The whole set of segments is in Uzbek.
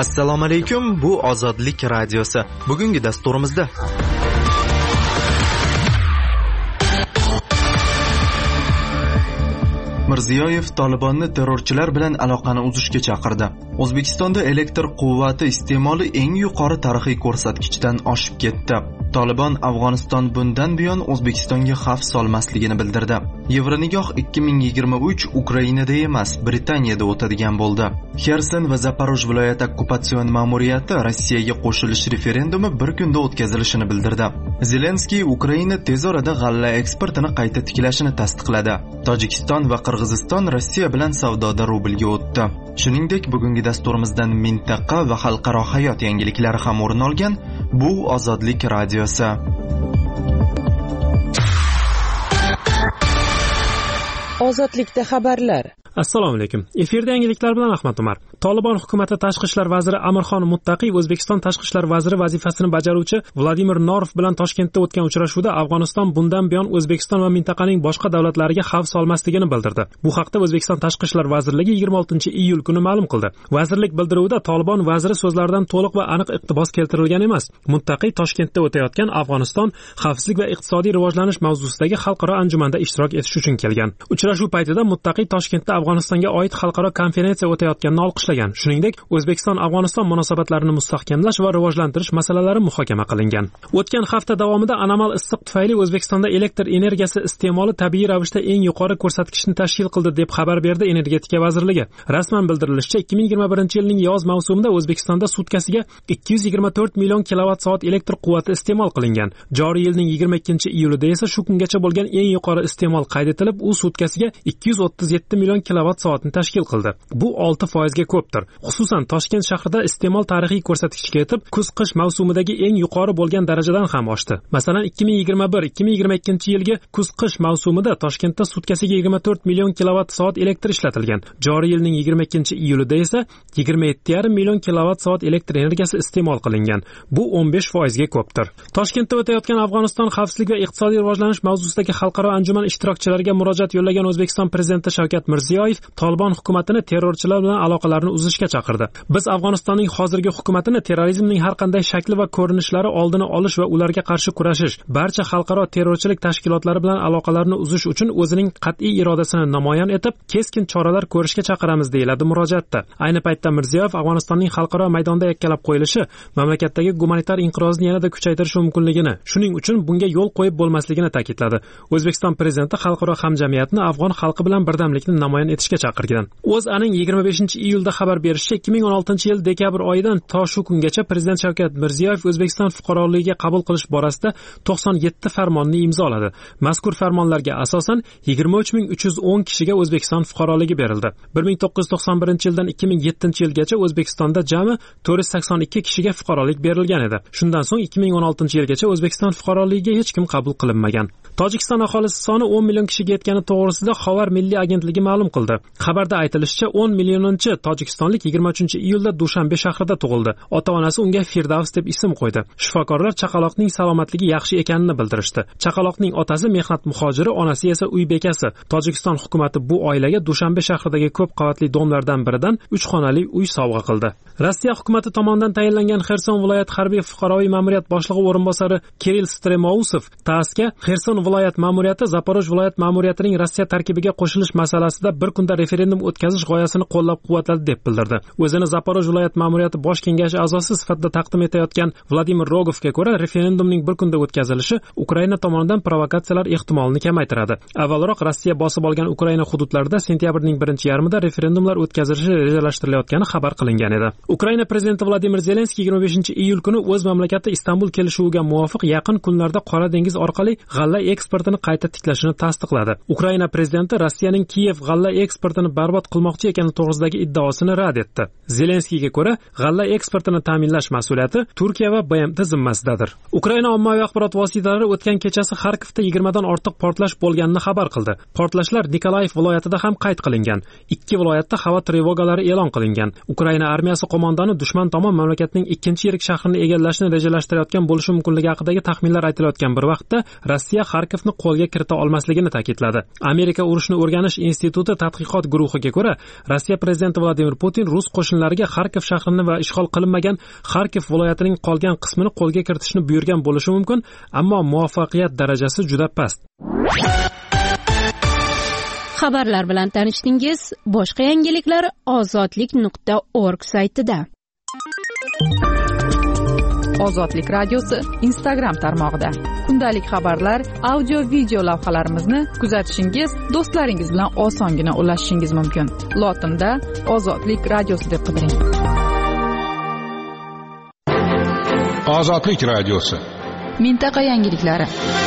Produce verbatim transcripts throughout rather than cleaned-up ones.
Assalomu alaykum, bu Ozodlik radiosi. Bugungi dasturimizda Mirziyoyev Tolibonni terrorchilar bilan aloqani uzishga chaqirdi. O'zbekistonda elektr quvvati iste'moli eng yuqori tarixiy ko'rsatkichdan oshib ketdi. Tolibon Afg'oniston bundan buyon O'zbekistonga xavf solmasligini bildirdi. Yevronigoh ikki ming yigirma uch Ukrainada emas, Britaniyada o'tadigan bo'ldi. Xerson va Zaporoj viloyat okkupatsion ma'muriyati Rossiyaga qo'shilish referendumi bir kunda o'tkazilishini bildirdi. Zelenskiy Ukraina tez orada g'alla eksportini qayta tiklashini tasdiqladi. Tojikiston va Qirg'iziston Rossiya bilan savdoda rublga o'tdi. Shuningdek, bugungi dasturimizdan mintaqa va xalqaro hayot yangiliklari ham o'rin olgan. Bu Ozodlik radiosi. Ozodlikda xabarlar. Assalomu alaykum. Efirda yangiliklar bilan Ahmad Umar. Tolibon hukumati tashqi ishlar vaziri Amirxon Muttaqiy O'zbekiston tashqi ishlar vaziri vazifasini bajaruvchi Vladimir Norov bilan Toshkentda o'tgan uchrashuvda Afg'oniston bundan buyon O'zbekiston va mintaqaning boshqa davlatlariga xavf solmasligini bildirdi. Bu haqda O'zbekiston tashqi ishlar vazirligi yigirma oltinchi iyul kuni ma'lum qildi. Vazirlik bildiruvida Tolibon vaziri so'zlaridan to'liq va aniq iqtibos keltirilgan emas. Muttaqiy Toshkentda o'tayotgan Afg'oniston xavfsizlik va iqtisodiy rivojlanish mavzusidagi xalqaro anjumanda ishtirok etish uchun kelgan. Uchrashuv paytida Muttaqiy Toshkentda Afg'onistonga oid xalqaro konferensiya o'tayotganini olqishlagan. Shuningdek, O'zbekiston-Afg'oniston munosabatlarini mustahkamlash va rivojlantirish masalalari muhokama qilingan. O'tgan hafta davomida anomal issiq tufayli O'zbekistonda elektr energiyasi iste'moli tabiiy ravishda eng yuqori ko'rsatkichni tashkil qildi deb xabar berdi Energetika vazirligi. Rasman bildirilishicha, ikki ming yigirma birinchi yilning yoz mavsumida O'zbekistonda sutkasiga ikki yuz yigirma to'rt million kilovatt-soat elektr quvvati iste'mol qilingan. Joriy yilning yigirma ikkinchi iyulida esa shu kungacha bo'lgan eng yuqori iste'mol qayd etilib, u sutkasiga ikki yuz o'ttiz yetti million kilovatt-soatni tashkil qildi. Bu olti foizga ko'pdir. Xususan, Toshkent shahrida iste'mol tarixiy ko'rsatkichga yetib, kuz-qish mavsumidagi eng yuqori bo'lgan darajadan ham oshdi. Masalan, ikki ming yigirma bir ikki ming yigirma ikkinchi yilgi kuz-qish mavsumida Toshkentda sutkasiga yigirma to'rt million kilovatt-soat elektr ishlatilgan. Joriy yilning yigirma ikkinchi iyulida esa yigirma yetti yarim million kilovatt-soat elektr energiyasi iste'mol qilingan. Bu o'n besh foizga ko'pdir. Toshkentda o'tayotgan Afg'oniston xavfsizlik va iqtisodiy rivojlanish mavzusidagi xalqaro anjuman ishtirokchilariga murojaat yo'llagan O'zbekiston prezidenti Shavkat Mirziyoyev Tolibon hukumatini terrorchilar bilan aloqalarni uzishga chaqirdi. Biz Afg'onistonning hozirgi hukumatini terrorizmning har qanday shakli va ko'rinishlari oldini olish va ularga qarshi kurashish, barcha xalqaro terrorchilik tashkilotlari bilan aloqalarni uzish uchun o'zining qat'iy irodasini namoyon etib, keskin choralar ko'rishga chaqiramiz, deyiladi murojaatda. Ayni paytda Mirziyoyev Afg'onistonning xalqaro maydonda yakkalab qo'yilishi mamlakatdagi gumanitar inqirozni yanada kuchaytirishi mumkinligini, shuning uchun bunga yo'l qo'yib bo'lmasligini ta'kidladi. O'zbekiston prezidenti xalqaro hamjamiyatni afg'on xalqi bilan birdamlikni namoyon etishga chaqirgan. O'zAning yigirma beshinchi iyulda xabar berishicha, ikki ming o'n oltinchi yil dekabr oyidan to shu kungacha prezident Shavkat Mirziyoyev O'zbekiston fuqaroligiga qabul qilish borasida to'qson yetti farmonni imzoladi. Mazkur farmonlarga asosan yigirma uch ming uch yuz o'n kishiga O'zbekiston fuqaroligi berildi. bir ming to'qqiz yuz to'qson birinchi yildan ikki ming yettinchi yilgacha O'zbekistonda jami to'rt yuz sakson ikki kishiga fuqarolik berilgan edi. Shundan so'ng ikki ming o'n oltinchi yilgacha O'zbekiston fuqaroligiga hech kim qabul qilinmagan. Tojikiston aholisi soni o'n million kishiga yetgani to'g'risida Xovar milliy agentligi ma'lum qildi. Xabarda aytilishicha, o'n millioninchi tojikistonlik yigirma uchinchi iyulda Dushanbe shahrida tug'ildi. Ota-onasi unga Firdavs deb ism qo'ydi. Shifokorlar chaqaloqning salomatligi yaxshi ekanini bildirishdi. Chaqaloqning otasi mehnat muhojiri, onasi esa uy bekasi. Tojikiston hukumatı bu oilaga Dushanbe shahridagi ko'p qavatli domlardan biridan uch xonali uy sovg'a qildi. Rossiya hukumatı tomonidan tayinlangan Xerson viloyat harbiy fuqaroviy ma'muriyat boshlig'i o'rinbosari Kirill Stremousov TASSga Xerson viloyat ma'muriyati Zaporoj viloyat ma'muriyatining Rossiya tarkibiga qo'shilish masalasida bir kunda referendum o'tkazish g'oyasini qo'llab-quvvatladi deb bildirdi. O'zini Zaporoj viloyat ma'muriyati bosh kengashi a'zosi sifatida taqdim etayotgan Vladimir Rogovga ko'ra, referendumning bir kunda o'tkazilishi Ukraina tomonidan provokatsiyalar ehtimolini kamaytiradi. Avvalroq Rossiya bosib olgan Ukraina hududlarida sentyabrning birinchi yarmida referendumlar o'tkazilishi rejalashtirilayotgani xabar qilingan edi. Ukraina prezidenti Vladimir Zelenskiy yigirma beshinchi iyul kuni o'z mamlakati Istanbul kelishuviga muvofiq yaqin kunlarda Qora dengiz orqali g'alla eksportini qayta tiklashini tasdiqladi. Ukraina prezidenti Rossiyaning Kiyev g'alla eksportini barbod qilmoqchi ekani to'g'risidagi iddaosini rad etdi. Zelenskiyga ko'ra, g'alla eksportini ta'minlash mas'uliyati Turkiya va B M T zimmasidadir. Ukraina ommaviy axborot vositalari o'tgan kechasi Xarkovda yigirmadan ortiq portlash bo'lganini xabar qildi. Portlashlar Nikolayev viloyatida ham qayd qilingan. Ikki viloyatda havo trevogalari e'lon qilingan. Ukraina armiyasi qo'mondoni dushman tomon mamlakatning ikkinchi yirik shahrini egallashni rejalashtirayotgan bo'lishi mumkinligi haqidagi taxminlar aytilayotgan bir vaqtda Rossiya Xarkovni qo'lga kirita olmasligini ta'kidladi. Amerika urushni o'rganish instituti tadqiqot guruhiga ko'ra, Rossiya prezidenti Vladimir Vladimir Putin rus qo'shinlariga Xarkov shahrini va ishg'ol qilinmagan Xarkov viloyatining qolgan qismini qo'lga kiritishni buyurgan bo'lishi mumkin, ammo muvaffaqiyat darajasi juda past. Xabarlar bilan tanishdingiz. Boshqa yangiliklar ozodlik nuqta org saytida. Ozodlik radiosi Instagram tarmog'ida. Kundalik xabarlar, audio, video lavhalarimizni kuzatishingiz, do'stlaringiz bilan osongina ulashishingiz mumkin. Lotinda Ozodlik radiosi deb qidiring. Ozodlik radiosi. Mintaqa yangiliklari.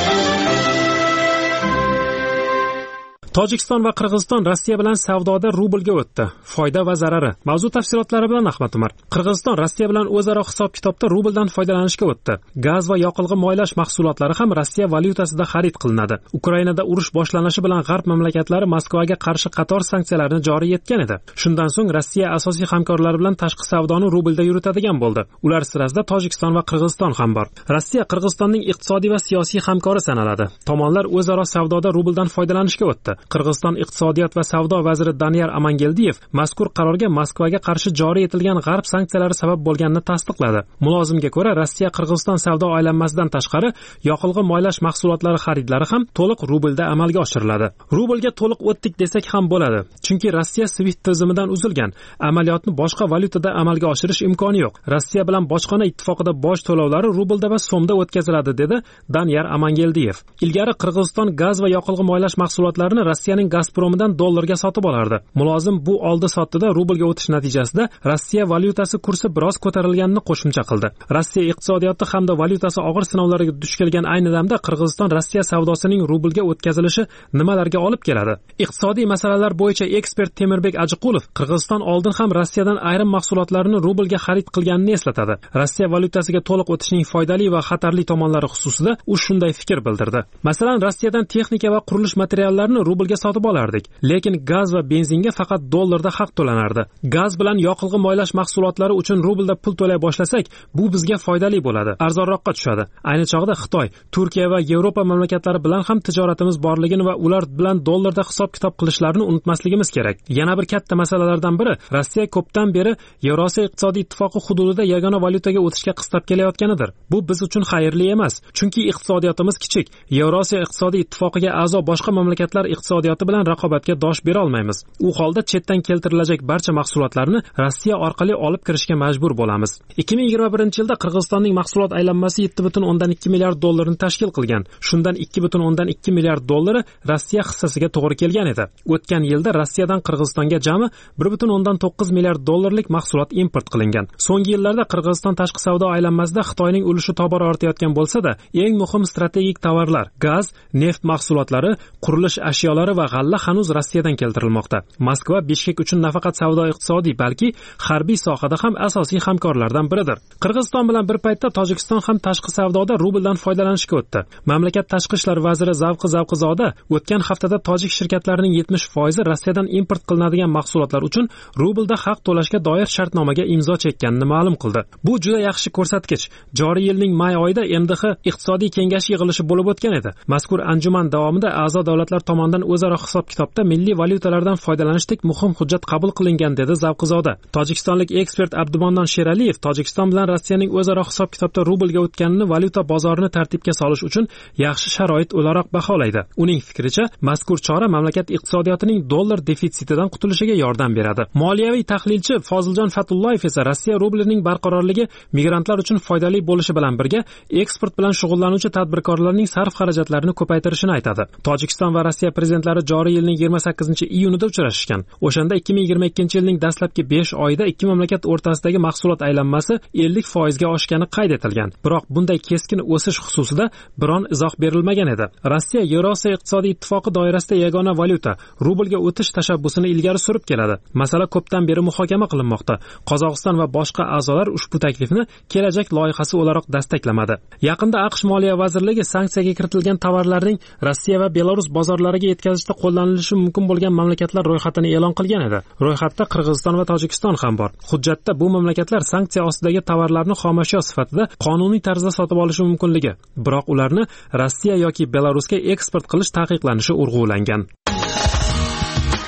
Tojikiston va Qirg'iziston Rossiya bilan savdoda rublga o'tdi. Foyda va zarari. Mavzu tafsilotlari bilan Ahmad Umar. Qirg'iziston Rossiya bilan o'zaro hisob-kitobda rubldan foydalanishga o'tdi. Gaz va yoqilg'i moylash mahsulotlari ham Rossiya valyutasida xarid qilinadi. Ukrainada urush boshlanishi bilan G'arb mamlakatlari Moskvaga qarshi qator sanksiyalarni joriy etgan edi. Shundan so'ng Rossiya asosiy hamkorlari bilan tashqi savdoni rublda yuritadigan bo'ldi. Ular sirasida Tojikiston va Qirg'iziston ham bor. Rossiya Qirg'izistonning iqtisodiy va siyosiy hamkori sanaladi. Tomonlar o'zaro savdoda rubldan foydalanishga o'tdi. Qirg'iziston iqtisodiyot va savdo vaziri Danyar Amangeldiyev mazkur qarorga Moskvaga qarshi joriy etilgan G'arb sanksiyalari sabab bo'lganini tasdiqladi. Mulozimga ko'ra, Rossiya Qirg'iziston savdo aylanmasidan tashqari yoqilg'i moylash mahsulotlari xaridlari ham to'liq rublda amalga oshiriladi. Rublga to'liq o'tdik desak ham bo'ladi, chunki Rossiya SWIFT tizimidan uzilgan. Amaliyotni boshqa valyutada amalga oshirish imkoni yo'q. Rossiya bilan bojxona ittifoqida boj to'lovlari rublda va so'mda o'tkaziladi, dedi Danyar Amangeldiyev. Ilgari Qirg'iziston gaz va yoqilg'i moylash mahsulotlarini Rossiyaning Gazpromidan dollarga sotib olardi. Mulozim bu oldi-sotdida rublga o'tish natijasida Rossiya valyutasi kursi biroz ko'tarilganini qo'shimcha qildi. Rossiya iqtisodiyoti hamda valyutasi og'ir sinovlarga duch kelgan ayni damda Qirg'iziston Rossiya savdosining rublga o'tkazilishi nimalarga olib keladi? Iqtisodiy masalalar bo'yicha ekspert Temirbek Ajiqulov Qirg'iziston oldin ham Rossiyadan ayrim mahsulotlarni rublga xarid qilganini eslatadi. Rossiya valyutasiga to'liq o'tishning foydali va xatarli tomonlari xususida u shunday fikr bildirdi. Masalan, Rossiyadan texnika va qurilish materiallarini rublga sotib olardik, lekin gaz va benzinga faqat dollarda haq to'lanardi. Gaz bilan yoqilg'i moylash mahsulotlari uchun rublda pul to'lay boshlasak, bu bizga foydali bo'ladi, arzonroqqa tushadi. Ayni chog'da Xitoy, Turkiya va Yevropa mamlakatlari bilan ham tijoratimiz borligini va ular bilan dollarda hisob-kitob qilishlarini unutmasligimiz kerak. Yana bir katta masalalardan biri, Rossiya ko'pdan beri Yevrosiyo iqtisodiy ittifoqi hududida yagona valyutaga o'tishga qistab kelayotganidir. Bu biz uchun xayrli emas, chunki iqtisodiyotimiz kichik. Yevrosiyo iqtisodiy ittifoqiga a'zo boshqa mamlakatlar iqtisodiyoti bilan raqobatga dosh bera olmaymiz. U holda chetdan keltirilajak barcha mahsulotlarni Rossiya orqali olib kirishga majbur bo'lamiz. ikki ming yigirma birinchi yilda Qirg'izistonning mahsulot aylanmasi yetti butun o'ndan ikki milliard dollarni tashkil qilgan. Shundan ikki butun o'ndan ikki milliard dollari Rossiya hissasiga to'g'ri kelgan edi. O'tgan yilda Rossiyadan Qirg'izistonga jami bir butun o'ndan to'qqiz milliard dollarlik mahsulot import qilingan. So'nggi yillarda Qirg'iziston tashqi savdo aylanmasida Xitoyning ulushi tobora ortayotgan bo'lsa-da, eng muhim strategik tovarlar, gaz, neft mahsulotlari, qurilish ashyolari va g'alla hanuz Rossiyadan keltirilmoqda. Moskva Bishkek uchun nafaqat savdo-iqtisodiy, balki harbiy sohada ham asosiy hamkorlardan biridir. Qirg'iziston bilan bir paytda Tojikiston ham tashqi savdoda rubldan foydalanishga o'tdi. Mamlakat tashqi ishlar vaziri Zavqi Zavqizoda o'tgan haftada tojik shirkatlarining yetmish foizi Rossiyadan import qilinadigan mahsulotlar uchun rublda haq to'lashga doir shartnomaga imzo chekkanini ma'lum qildi. Bu juda yaxshi ko'rsatkich. Joriy yilning may oyida M D H iqtisodiy kengashi yig'ilishi bo'lib o'tgan edi. Mazkur anjuman davomida a'zo davlatlar tomonidan o'zaro hisob-kitobda milliy valyutalardan foydalanishdek muhim hujjat qabul qilingan, dedi Zavqizoda. Tojikistonlik ekspert Abdumannон Sheraliyev Tojikiston bilan Rossiyaning o'zaro hisob-kitobda rublga o'tganini valyuta bozorini tartibga solish uchun yaxshi sharoit o'laroq baholaydi. Uning fikricha, mazkur chora mamlakat iqtisodiyotining dollar defitsitidan qutulishiga yordam beradi. Moliyaviy tahlilchi Foziljon Fatullayev esa Rossiya rublining barqarorligi migrantlar uchun foydali bo'lishi bilan birga eksport bilan shug'ullanuvchi tadbirkorlarning sarf xarajatlarini ko'paytirishini aytadi. Tojikiston va Rossiya prezidentlari joriy yilning yigirma sakkizinchi iyunida uchrashgan. O'shanda ikki ming yigirma ikkinchi yilning dastlabki besh oyida ikki mamlakat o'rtasidagi mahsulot aylanmasi ellik foizga oshgani qayd etilgan. Biroq bunday keskin o'sish xususida biron izoh berilmagan edi. Rossiya Yevrosiyo iqtisodiy ittifoqi doirasida yagona valyuta rublga o'tish tashabbusini ilgari surib keladi. Masala ko'pdan beri muhokama qilinmoqda. Qozog'iston va boshqa a'zolar ushbu taklifni kelajak loyihasi o'laroq dastaklamadi. Yaqinda AQSh Moliya vazirligi sanksiyaga kiritilgan tovarlarning Rossiya va Belarus bozorlariga yetkazishda qo'llanilishi mumkin bo'lgan mamlakatlar ro'yxatini e'lon qilgan edi. Ro'yxatda Qirg'iziston va Tojikiston ham bor. Hujjatda bu mamlakatlar sanksiya ostidagi tovarlarni xomashyo sifatida qonuniy tarzda sotib olishi mumkinligi, biroq ularni Rossiya yoki Belarusga eksport qilish taqiqlanishi urg'ulangan.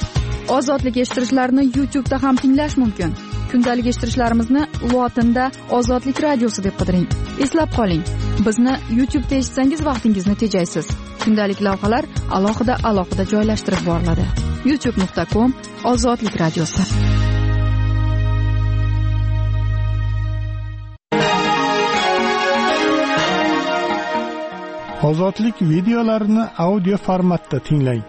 Ozodlik eshittirishlarni YouTube'da ham tinglash mumkin. Kundalik eshittirishlarimizni lotinda Ozodlik radiosi deb qidiring. Eslab qoling, bizni YouTube'da eshitsangiz vaqtingizni tejaysiz. Kundalik lavhalar alohida alohida joylashtirib boriladi. youtube nuqta com Ozodlik radiosi. Ozodlik videolarini audio formatda tinglang.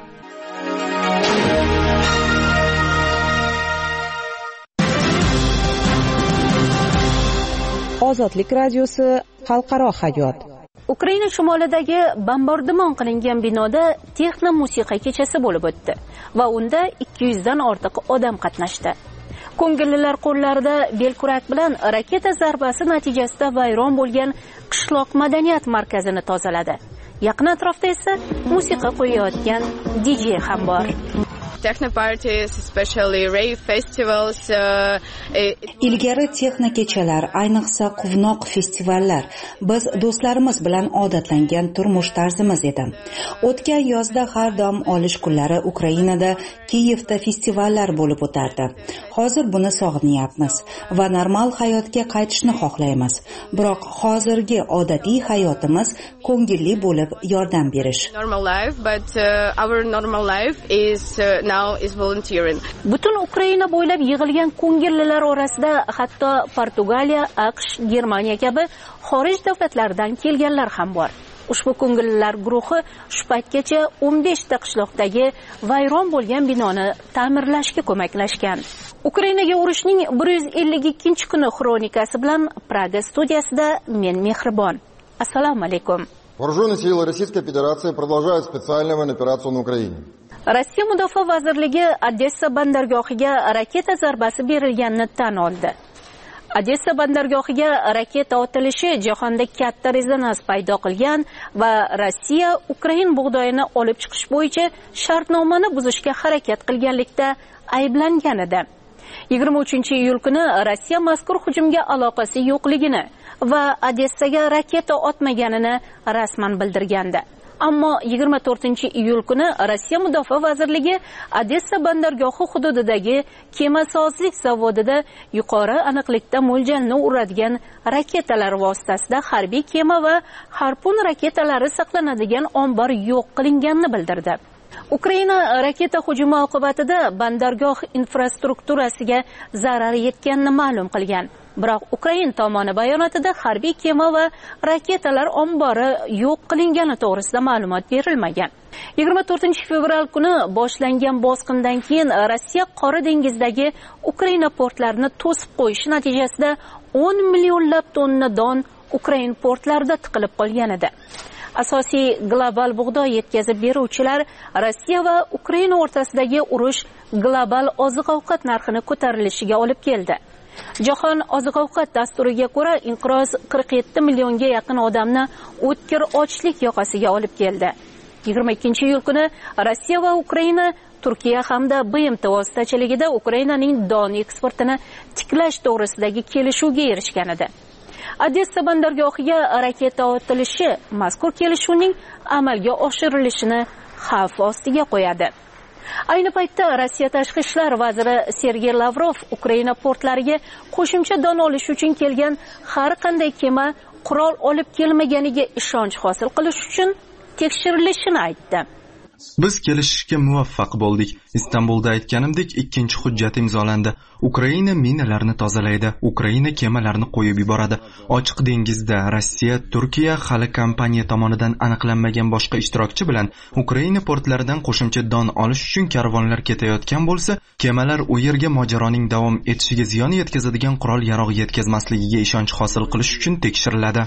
Ozodlik radiosi xalqaro hayot. Ukraina shimolidagi bombardimon qilingan binoda texno musiqa kechasi bo'lib o'tdi va unda ikki yuz dan ortiq odam qatnashdi. Ko'ngillilar qo'llarida belkurak bilan raketa zarbasi natijasida vayron bo'lgan qishloq madaniyat markazini tozaladi. Yaqin atrofda esa musiqa qo'yayotgan D J ham bor. Techno parties, especially rave festivals. Uh, Ilgari texno kechalar, ayniqsa quvnoq festivallar biz do'stlarimiz bilan odatlangan turmush tarzimiz edi. O'tgan yozda har dam olish kunlari Ukrainada, Kiyevda festivallar bo'lib o'tardi. Hozir buni sog'inyapmiz va normal hayotga qaytishni xohlaymiz. Biroq hozirgi odatiy hayotimiz ko'ngilli bo'lib yordam berish. Normal life, but uh, our normal life is uh, now is volunteering. Butun Ukraina bo'ylab yig'ilgan ko'ngillilar orasida hatto Portugaliya, AQSh, Germaniya kabi xorij davlatlaridan kelganlar ham bor. Ushbu ko'ngillilar guruhi shu paytgacha o'n besh ta qishloqdagi vayron bo'lgan binoni ta'mirlashga ko'maklashgan. Ukrainaga urushning bir yuz ellik ikkinchi kuni xronikasi bilan Praga studiyasida men Mehribon. Assalomu alaykum. Вооруженные силы Российской Федерации продолжают специальную военную операцию на Украине. Rossiya Mudofaa vazirligi Odessa bandargohiga raketa zarbasi berilganini tan oldi. Odessa bandargohiga raketa otilishi jahonda katta rezonans paydo qilgan va Rossiya Ukraina bug'doyini olib chiqish bo'yicha shartnomani buzishga harakat qilganlikda ayblangan edi. yigirma uchinchi iyul kuni Rossiya mazkur hujumga aloqasi yo'qligini va Odessaga raketa otmaganini rasman bildirgandi. Ammo yigirma to'rtinchi iyul kuni Rossiya Mudofaa vazirligi Odessa bandargohi hududidagi kemasozlik zavodida yuqori aniqlikda mo'ljalni uradigan raketalar vositasida harbiy kema va harpun raketalari saqlanadigan ombor yo'q qilinganini bildirdi. Ukraina raketa hujumi oqibatida bandargoh infrastrukturasiga zarar yetganini ma'lum qilgan. Biroq Ukraina tomoni bayonotida harbiy kema va raketalar ombori yo'q qilingani to'g'risida ma'lumot berilmagan. yigirma to'rtinchi fevral kuni boshlangan bosqindan keyin Rossiya Qora dengizidagi Ukraina portlarini to'sib qo'yish natijasida o'n millionlab tonna don Ukraina portlarida tiqilib qolgan edi. Asosiy global bug'doy yetkazib beruvchilar Rossiya va Ukraina o'rtasidagi urush global oziq-ovqat narxini ko'tarilishiga olib keldi. Jahon oziq-ovqat dasturiga ko'ra, inqiroz qirq yetti millionga yaqin odamni o'tkir ochlik yoqasiga olib keldi. yigirma ikkinchi iyul kuni Rossiya va Ukraina Turkiya hamda B M T vositachiligida Ukrainaning don eksportini tiklash to'g'risidagi kelishuvga erishgan edi. Odessa bandargohiga raketa otilishi mazkur kelishuvning amalga oshirilishini xavf ostiga qo'yadi. Ayni paytda Rossiya tashqi ishlar vaziri Sergey Lavrov Ukraina portlariga qo'shimcha don olish uchun kelgan har qanday kema qurol olib kelmaganiga ishonch hosil qilish uchun tekshirilishini aytdi. Biz kelishishga muvaffaq bo'ldik. Istanbulda aytganimdek, ikkinchi hujjat imzolandi. Ukraina minalarni tozalaydi, Ukraina kemalarni qo'yib yuboradi. Ochiq dengizda Rossiya, Turkiya hali kompaniya tomonidan aniqlanmagan boshqa ishtirokchi bilan Ukraina portlaridan qo'shimcha don olish uchun karvonlar ketayotgan bo'lsa, kemalar u yerga mojaroning davom etishiga ziyon yetkazadigan qurol-yarog' yetkazmasligiga ishonch hosil qilish uchun tekshiriladi.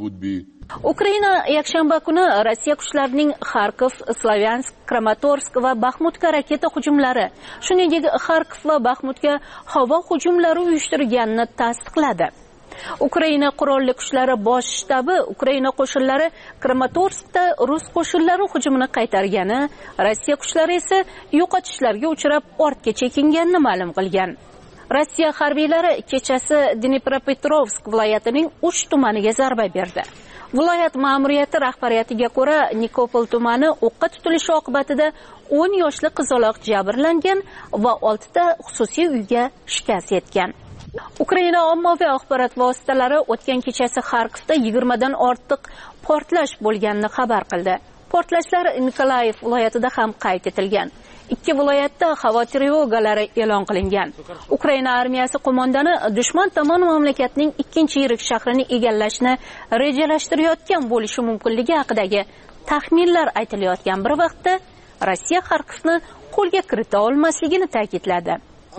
Ukraina yakshanba kuni Rossiya kuchlarining Kharkov, Slavyansk, Kramatorsk va Baxmutga raketa hujumlari, shuningdek Kharkov va Baxmutga havo hujumlari uyushtirganini tasdiqladi. Ukraina qurolli kuchlari bosh shtabi Ukraina qo'shinlari Kramatorskda rus qo'shinlari hujumini qaytargani, Rossiya kuchlari esa yo'qotishlarga uchrab ortga chekinganini ma'lum qilgan. Rossiya harbiylari kechasi Dnipropetrovsk viloyatining uch tumaniga zarba berdi. Viloyat ma'muriyati rahbariyatiga ko'ra, Nikopol tumani o'qqa tutilishi oqibatida o'n yoshli qizaloq jabrlangan va oltita xususiy uyga shikast yetgan. Ukraina ommaviy axborot vositalari o'tgan kechasi Xarkovda yigirmadan ortiq portlash bo'lganini xabar qildi. Portlashlar Nikolayev viloyatida ham qayd etilgan. Ikki viloyatda havo trevogalari e'lon qilingan. Ukraina armiyasi qo'mondoni dushman tomon mamlakatning ikkinchi yirik shahrini egallashni rejalashtirayotgan bo'lishi mumkinligi haqidagi taxminlar aytilayotgan bir vaqtda Rossiya Xarkovni qo'lga kirita olmasligini ta'kidladi.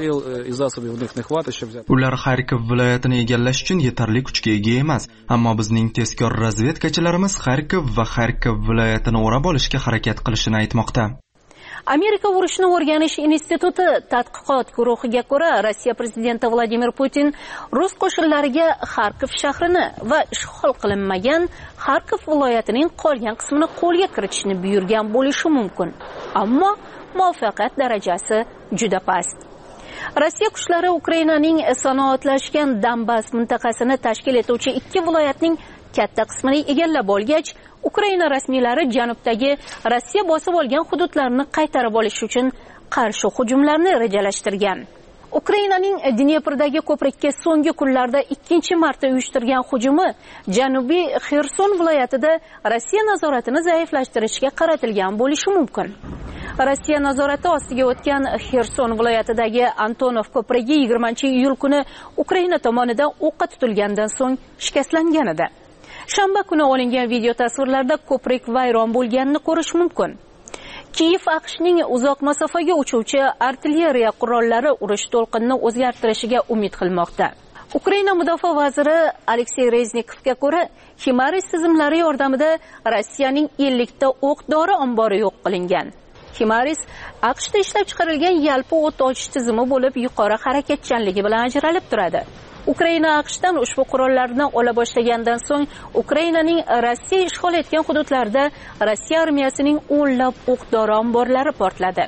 Ular Xarkov viloyatini egallash uchun yetarli kuchga ega emas, ammo bizning tezkor razvedkachilarimiz Xarkov va Xarkov viloyatini o'rab olishga harakat qilishini aytmoqda. Amerika urushni o'rganish instituti tadqiqot guruhiga ko'ra, Rossiya prezidenti Vladimir Putin rus qo'shinlariga Xarkov shahrini va ishg'ol qilinmagan Xarkov viloyatining qolgan qismini qo'lga kiritishni buyurgan bo'lishi mumkin. Ammo muvaffaqiyat darajasi juda past. Rossiya kuchlari Ukrainaning sanoatlashgan Donbass mintaqasini tashkil etuvchi ikki viloyatning katta qismini egallab olgach, Ukraina rasmiylari janubdagi Rossiya bosib olgan hududlarni qaytarib olish uchun qarshi hujumlarni rejalashtirgan. Ukrainaning Dneprdagi ko'prikka so'nggi kunlarda ikkinchi marta uyushtirgan hujumi Janubiy Xerson viloyatida Rossiya nazoratini zaiflashtirishga qaratilgan bo'lishi mumkin. Rossiya nazorati ostiga o'tgan Xerson viloyatidagi Antonov ko'prigi yigirmanchi iyul kuni Ukraina tomonidan o'qqa tutilgandan so'ng shikastlangan edi. Shanba kuni olingan video tasvirlarda ko'prik vayron bo'lganini ko'rish mumkin. Kiyev AQShning uzoq masofaga uchuvchi artilleriya qurollari urush to'lqinini o'zgartirishiga umid qilmoqda. Ukraina mudofaa vaziri Aleksey Reznikovga ko'ra, Himaris tizimlari yordamida Rossiyaning ellik ta o'q-dori ombori yo'q qilingan. Himaris AQShda ishlab chiqarilgan yalpi o't ochish tizimi bo'lib, yuqori harakatchanligi bilan ajralib turadi. Ukraina AQShdan ushbu qurollarni ola boshlagandan so'ng Ukrainaning Rossiya ishg'ol etgan hududlarida Rossiya armiyasining o'nlab o'q-dori omborlari portladi.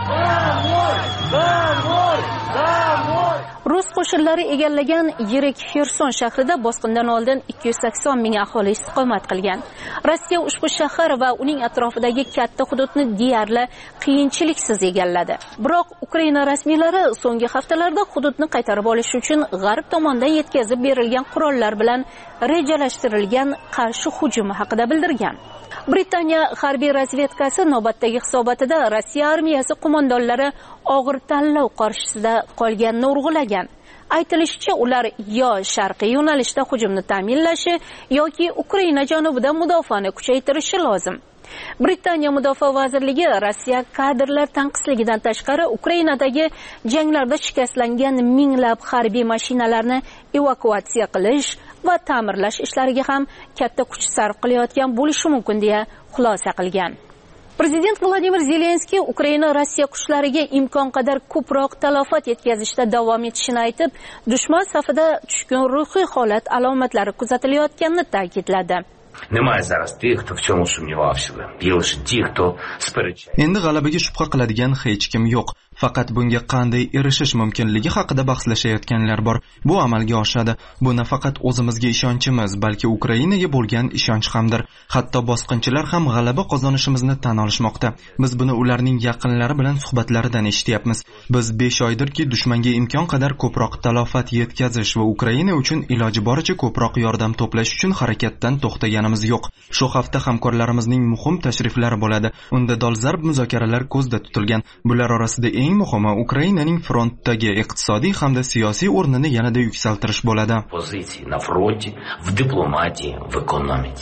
Rus qo'shinlari egallagan yirik Xerson shahrida bosqindan oldin ikki yuz sakson ming aholi istiqomat qilgan. Rossiya ushbu shahar va uning atrofidagi katta hududni deyarli qiyinchiliksiz egalladi. Biroq Ukraina rasmiylari so'nggi haftalarda hududni qaytarib olish uchun g'arb tomonidan yetkazib berilgan qurollar bilan rejalashtirilgan qarshi hujum haqida bildirgan. Britaniya harbiy razvedkasi navbatdagi hisobotida Rossiya armiyasi qo'mondonlari og'ir tanlov qarshisida qolganini urg'ulagan. Aytilishicha, ular yo sharqiy yo'nalishda hujumni ta'minlashi yoki Ukraina janubida mudofaani kuchaytirishi lozim. Britaniya mudofaa vazirligi Rossiya kadrlar tanqisligidan tashqari Ukrainadagi janglarda shikastlangan minglab harbiy mashinalarni evakuatsiya qilish va ta'mirlash ishlariga ham katta kuch sarf qilayotgan bo'lishi mumkin deya xulosa qilgan. Prezident Vladimir Zelenskiy Ukraina Rossiya kuchlariga imkon qadar ko'proq talafot yetkazishda davom etishini aytib, dushman safida tushkun ruhiy holat alomatlari kuzatilayotganini ta'kidladi. Немає зараз тих, хто в цьому сумнівався. Є лише ті, хто сперечає. Endi g'alabaga shubha qiladigan hech kim yo'q. Faqat bunga qanday erishish mumkinligi haqida bahslashayotganlar bor. Bu amalga oshadi. Bu nafaqat o'zimizga ishonchimiz, balki Ukrainaga bo'lgan ishonch hamdir. Hatto bosqinchilar ham g'alaba qozonishimizni tan olishmoqda. Biz buni ularning yaqinlari bilan suhbatlaridan eshityapmiz. Biz besh oydirki dushmanga imkon qadar ko'proq talofat yetkazish va Ukraina uchun iloji boricha ko'proq yordam to'plash uchun harakatdan to'xtaganimiz yo'q. Shu hafta hamkorlarimizning muhim tashriflari bo'ladi. Unda dolzarb muzokaralar ko'zda tutilgan. Bular orasida eng muhimi Ukrainaning frontdagi iqtisodiy hamda siyosiy o'rnini yanada yuksaltirish bo'ladi. Pozitsiya na fronti, v diplomatiya, v ekonomika.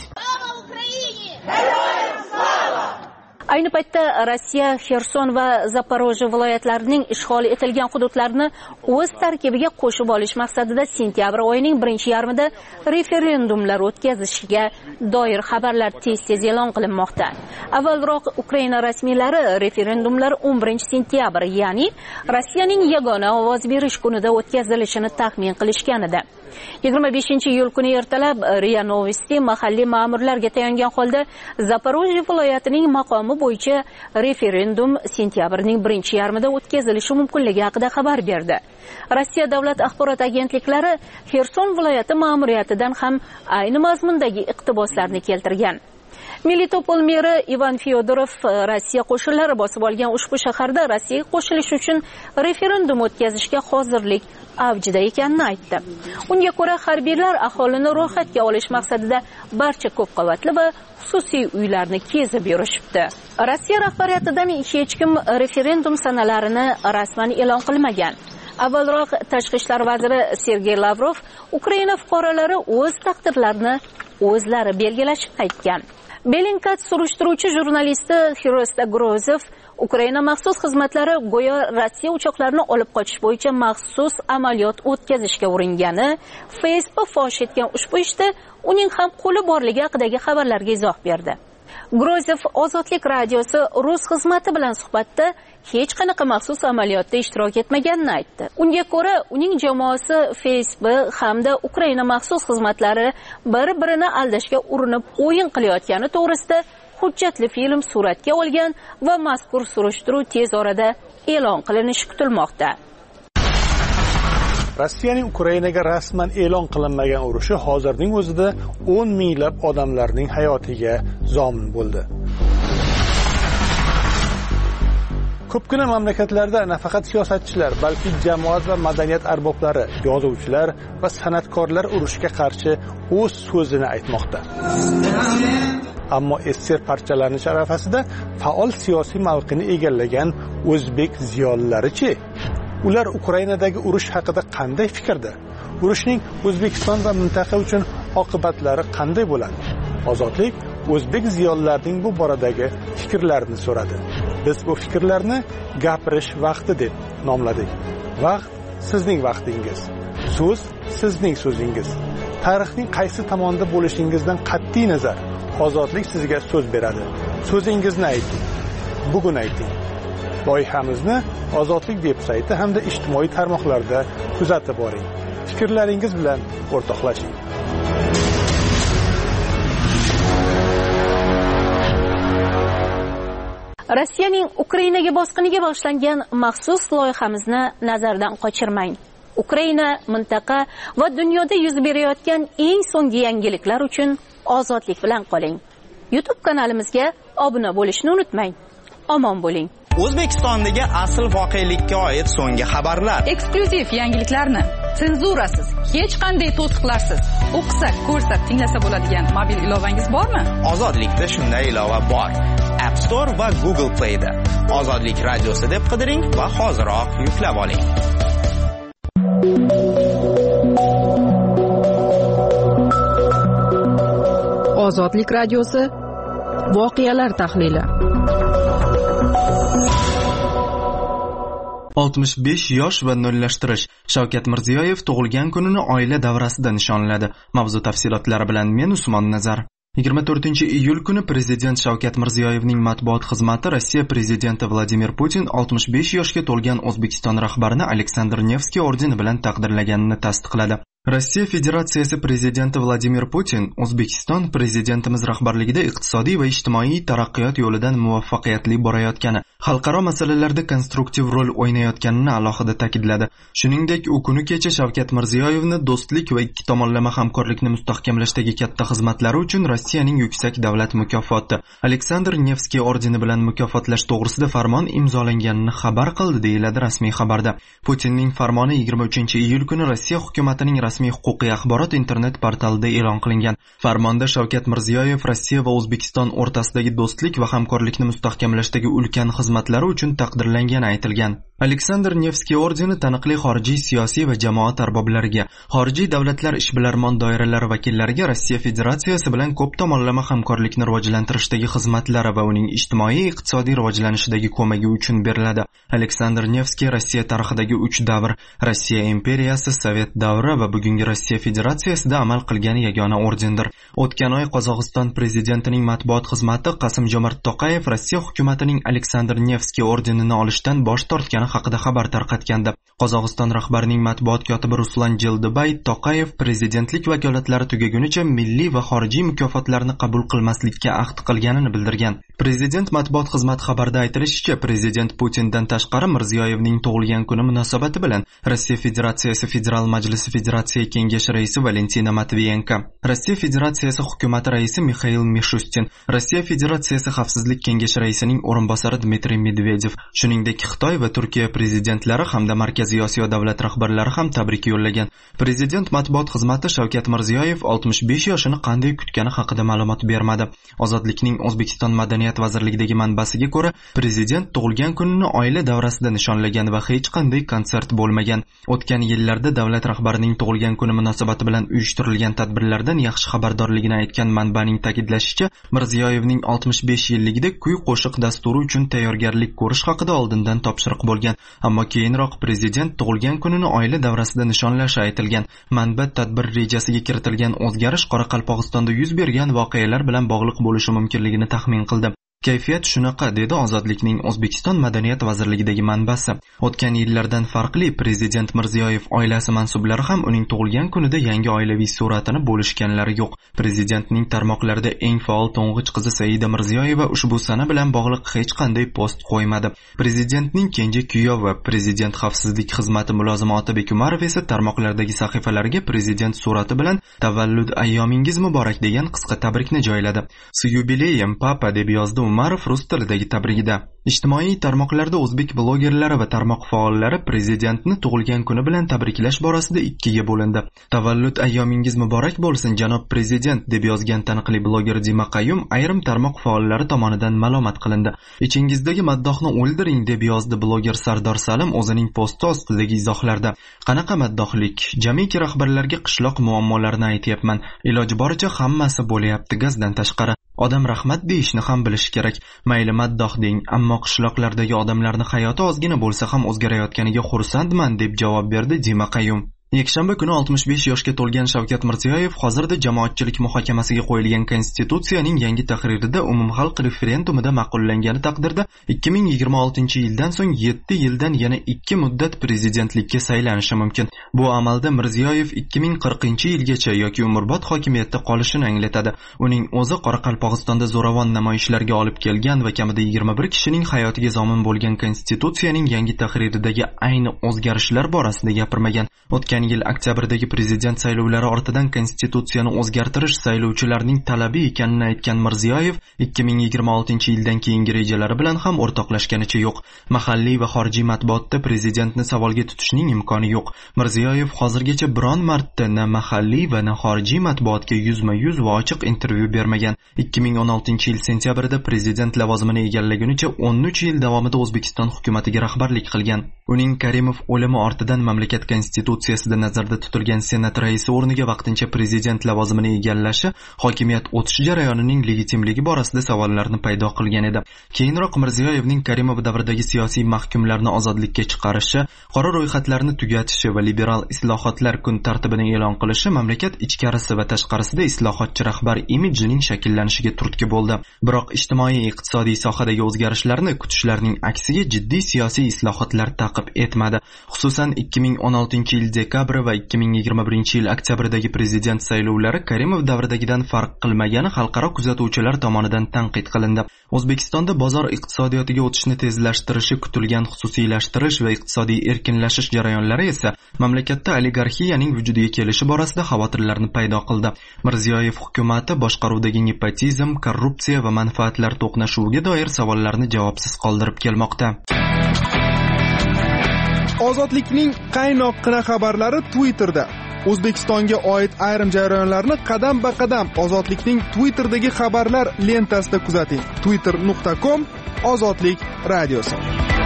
Ayni paytda Rossiya Xerson va Zaporojye viloyatlarining ishg'ol etilgan hududlarini o'z tarkibiga qo'shib olish maqsadida sentyabr oyining birinchi yarmida referendumlar o'tkazishiga doir xabarlar tez-tez e'lon qilinmoqda. Avvalroq Ukraina rasmiylari referendumlar o'n birinchi sentyabr, ya'ni Rossiyaning yagona ovoz berish kunida o'tkazilishini taxmin qilishgan edi. yigirma beshinchi iyul kuni ertalab Ria Novosti mahalliy ma'murlarga tayangan holda Zaporojye viloyatining maqomi bo'yicha referendum sentyabrning birinchi yarmida o'tkazilishi mumkinligi haqida xabar berdi. Rossiya davlat axborot agentliklari Xerson viloyati ma'muriyatidan ham ayni mazmundagi iqtiboslarni keltirgan. Melitopol meri Ivan Fyodorov Rossiya qo'shinlari bosib olgan ushbu shaharda Rossiyaga qo'shilish uchun referendum o'tkazishga hozirlik avjida ekanini aytdi. Unga ko'ra, harbiylar aholini ro'yxatga olish maqsadida barcha ko'p qavatli va xususiy uylarni kezib yurishibdi. Rossiya rahbariyatidan hech kim referendum sanalarini rasman e'lon qilmagan. Avvalroq tashqi ishlar vaziri Sergey Lavrov Ukraina fuqarolari o'z taqdirlarini o'zlari belgilashini aytgan. Bellingcat surishtiruvchi jurnalisti Xristo Grozov Ukraina maxsus xizmatlari go'yo Rossiya uchoqlarini olib qochish bo'yicha maxsus amaliyot o'tkazishga uringani Facebook fosh etgan ushbu ishda uning ham qo'li borligi haqidagi xabarlarga izoh berdi. Grozov Ozodlik radiosi rus xizmati bilan suhbatda hech qanaqa maxsus amaliyotda ishtirok etmaganini aytdi. Unga ko'ra, uning jamoasi Facebook hamda Ukraina maxsus xizmatlari bir-birini aldashga urinib o'yin qilayotgani to'g'risida hujjatli film suratga olgan va mazkur surishtiruv tez orada e'lon qilinishi kutilmoqda. Rossiyaning Ukrainaga rasman e'lon qilinmagan urushi hozirning o'zida o'n minglab odamlarning hayotiga zomin bo'ldi. Ko'pgina mamlakatlarda nafaqat siyosatchilar, balki jamoat va madaniyat arboblari, yozuvchilar va san'atkorlar urushga qarshi o'z so'zini aytmoqda. Ammo esser parchalanish arafasida faol siyosiy mavqini egallagan o'zbek ziyolilari-chi? Ular Ukrainadagi urush haqida qanday fikrda? Urushning O'zbekiston va mintaqa uchun oqibatlari qanday bo'ladi? Ozodlik o'zbek ziyolilarining bu boradagi fikrlarini so'radi. Biz bu fikrlarni gapirish vaqti deb nomladik. Vaqt sizning vaqtingiz. So'z sizning so'zingiz. Tarixning qaysi tomonda bo'lishingizdan qat'iy nazar, ozodlik sizga so'z beradi. So'zingizni ayting. Bugun ayting. Loyihamizni Ozodlik veb-sayti hamda ijtimoiy tarmoqlarda kuzatib boring. Fikrlaringiz bilan o'rtoqlashing. Rossiyaning Ukrainaga bosqiniga boshlangan maxsus loyihamizni nazardan qochirmang. Ukraina, mintaqa va dunyoda yuz berayotgan eng so'nggi yangiliklar uchun ozodlik bilan qoling. YouTube kanalimizga obuna bo'lishni unutmang. Omon bo'ling. O'zbekistondagi asl voqelikka oid so'nggi xabarlar, eksklyuziv yangiliklarni senzurasiz, hech qanday to'siqlarsiz o'qisa, ko'rsa, tinglasa bo'ladigan mobil ilovangiz bormi? Ozodlikda shunday ilova bor. App Store va Google Play da Ozodlik radiosi deb qidiring va hoziroq yuklab oling. Ozodlik radiosi voqealar tahlili. oltmish besh yosh va nollashtirish. Shavkat Mirziyoyev tug'ilgan kunini oila davrasida nishonladi. Mavzu tafsilotlari bilan men Usmon Nazar. yigirma to'rtinchi iyul kuni Prezident Shavkat Mirziyoyevning matbuot xizmati Rossiya prezidenti Vladimir Putin oltmish besh yoshga to'lgan O'zbekiston rahbarini Aleksandr Nevskiy ordeni bilan taqdirlaganini tasdiqladi. Rossiya Federatsiyasi prezidenti Vladimir Putin O'zbekiston prezidentimiz rahbarligida iqtisodiy va ijtimoiy taraqqiyot yo'lidan muvaffaqiyatli borayotgani, xalqaro masalalarda konstruktiv rol o'ynayotganini alohida ta'kidladi. Shuningdek, u kuni kecha Shavkat Mirziyoyevni do'stlik va ikki tomonlama hamkorlikni mustahkamlashdagi katta xizmatlari uchun Rossiyaning yuksak davlat mukofoti Aleksandr Nevskiy ordeni bilan mukofotlash to'g'risida farmon imzolanganini xabar qildi, deyiladi rasmiy xabarda. Putinning farmoni yigirma uchinchi iyul kuni Rossiya hukumatining rasmiy huquqiy axborot internet portalida e'lon qilingan. Farmonda Shavkat Mirziyoyev Rossiya va O'zbekiston o'rtasidagi do'stlik va hamkorlikni mustahkamlashdagi ulkan xizmatlari uchun taqdirlangani aytilgan. Aleksandr Nevskiy ordeni taniqli xorijiy siyosiy va jamoat arboblariga, xorijiy davlatlar ishbilarmon doiralari vakillariga Rossiya Federatsiyasi bilan ko'p tomonlama hamkorlikni rivojlantirishdagi xizmatlari va uning ijtimoiy iqtisodiy rivojlanishidagi ko'magi uchun beriladi. Aleksandr Nevskiy Rossiya tarixidagi uch davr, Rossiya imperiyasi, Sovet davri va bugungi Rossiya Federatsiyasida amal qilgan yagona ordendir. O'tgan oy Qozog'iston prezidentining matbuot xizmati Qasim Jomart To'qayev Rossiya hukumatining Aleksandr Nevskiy ordenini olishdan bosh tortgani bo'lgani haqida xabar tarqatgandi. Qozog'iston rahbarining matbuot kotibi Ruslan Jildibay Toqayev prezidentlik vakolatlari tugagunicha milliy va xorijiy mukofotlarni qabul qilmaslikka ahd qilganini bildirgan. Prezident matbuot xizmati xabarida aytilishicha, prezident Putindan tashqari Mirziyoyevning tug'ilgan kuni munosabati bilan Rossiya Federatsiyasi Federal Majlisi Federatsiya Kengashi raisi Valentina Matviyenko, Rossiya Federatsiyasi hukumati raisi Mikhail Mishustin, Rossiya Federatsiyasi Xavfsizlik kengashi raisining o'rinbosari Dmitriy Medvedev, shuningdek Xitoy va Turkiya prezidentlari hamda Markaziy Osiyo davlat rahbarlari ham tabrik yo'llagan. Prezident matbuot xizmati Shavkat Mirziyoyev oltmish besh yoshini qanday kutgani haqida ma'lumot bermadi. Ozodlikning O'zbekiston Madaniyat vazirligidagi manbasiga ko'ra, prezident tug'ilgan kunini oila davrasida nishonlagan va hech qanday konsert bo'lmagan. O'tgan yillarda davlat rahbarining tug'ilgan kuni munosabati bilan uyushtirilgan tadbirlardan yaxshi xabardorligini aytgan manbaning ta'kidlashicha, Mirziyoyevning oltmish besh yilligida kuy-qo'shiq dasturi uchun tayyorgarlik ko'rish haqida oldindan topshiriq bo'lgan, ammo keyinroq prezident tug'ilgan kunini oila davrasida nishonlashi aytilgan. Manba tadbir rejasiga kiritilgan o'zgarish Qoraqalpog'istonda yuz bergan voqealar bilan bog'liq bo'lishi mumkinligini taxmin qildi. Kayfiyat shunaqa, dedi Ozodlikning O'zbekiston Madaniyat vazirligidagi manbasi. O'tgan yillardan farqli, prezident Mirziyoyev oilasi mansublari ham uning tug'ilgan kunida yangi oilaviy suratini bo'lishganlari yo'q. Prezidentning tarmoqlarida eng faol to'ng'ich qizi Saida Mirziyoyeva ushbu sana bilan bog'liq hech qanday post qo'ymadi. Prezidentning kenja kuyovi, prezident xavfsizlik xizmati mulozimi Otabek Umarov esa tarmoqlardagi sahifalariga prezident surati bilan tavallud ayyomingiz muborak degan qisqa tabrikni joyladi. "С юбилеем, papa" deb yozdi Umarov rus tilidagi tabrigida. Ijtimoiy tarmoqlarda o'zbek blogerlari va tarmoq faollari prezidentni tug'ilgan kuni bilan tabriklash borasida ikkiga bo'lindi. "Tavallud ayyomingiz muborak bo'lsin, janob prezident" deb yozgan taniqli bloger Dima Qayyum ayrim tarmoq faollari tomonidan malomat qilindi. "Ichingizdagi maddohni o'ldiring" deb yozdi bloger Sardor Salim o'zining posti ostidagi izohlarda. "Qanaqa maddohlik? Jamiki rahbarlarga qishloq muammolarini aytyapman. Iloji boricha hammasi bo'layapti gazdan tashqari. Odam rahmat deyishni ham bilish kerak. Mayli maddoh deng, ammo qishloqlardagi odamlarning hayoti ozgina bo'lsa ham o'zgarayotganiga xursandman" deb javob berdi Dima Qayyum. Yakshanba kuni oltmish besh yoshga to'lgan Shavkat Mirziyoyev hozirda jamoatchilik muhokamasiga qo'yilgan konstitutsiyaning yangi tahririda umumxalq referendumida ma'qullangani taqdirda ikki ming yigirma oltinchi yildan so'ng yetti yildan yana ikki muddat prezidentlikka saylanishi mumkin. Bu amalda Mirziyoyev ikki ming qirqinchi yilgacha yoki umrbod hokimiyatda qolishini anglatadi. Uning o'zi Qoraqalpog'istonda zo'ravon namoyishlarga olib kelgan va kamida yigirma bir kishining hayotiga zomin bo'lgan konstitutsiyaning yangi tahriridagi ayni o'zgarishlar borasida gapirmagan. O'tgan yil oktyabrdagi prezident saylovlari ortidan konstitutsiyani o'zgartirish saylovchilarning talabi ekanini aytgan Mirziyoyev ikki ming yigirma oltinchi yildan keyingi rejalari bilan ham o'rtoqlashganicha yo'q. Mahalliy va xorijiy matbuotda prezidentni savolga tutishning imkoni yo'q. Mirziyoyev hozirgacha biron marta na mahalliy va na xorijiy matbuotga yuzma-yuz va ochiq intervyu bermagan. ikki ming o'n oltinchi yil sentyabrida prezident lavozimini egallagunicha o'n uch yil davomida O'zbekiston hukumatiga rahbarlik qilgan. Uning Karimov o'limi ortidan mamlakat konstitutsiyasida nazarda tutilgan senat raisi o'rniga vaqtincha prezident lavozimini egallashi hokimiyat o'tish jarayonining legitimligi borasida savollarni paydo qilgan edi. Keyinroq Mirziyoyevning Karimov davridagi siyosiy mahkumlarni ozodlikka chiqarishi, qora ro'yxatlarni tugatishi va liberal islohotlar kun tartibini e'lon qilishi mamlakat ichkarisi va tashqarisida islohotchi rahbar imidjining shakllanishiga turtki bo'ldi. Biroq ijtimoiy iqtisodiy sohadagi o'zgarishlarni kutishlarning aksiga jiddiy siyosiy islohotlar ta'qib etmadi. Xususan ikki ming o'n oltinchi yil dekabr va ikki ming yigirma birinchi yil oktyabrdagi prezident saylovlari Karimov davridagidan farq qilmagani xalqaro kuzatuvchilar tomonidan tanqid qilindi. O'zbekistonda bozor iqtisodiyotiga o'tishni tezlashtirishi kutilgan xususiylashtirish va iqtisodiy erkinlashish jarayonlari esa mamlakatda oligarxiyaning vujudiga kelishi borasida xavotirlarni paydo qildi. Mirziyoyev hukumati boshqaruvdagi nepotizm, korrupsiya va manfaatlar to'qnashuviga doir savollarni javobsiz qoldirib kelmoqda. Ozodlikning qaynoqqina xabarlari Twitterda. O'zbekistonga oid ayrim jarayonlarni qadam-ba-qadam Ozodlikning Twitter'dagi xabarlar lentasida kuzating. twitter nuqta com Ozodlik radiosi.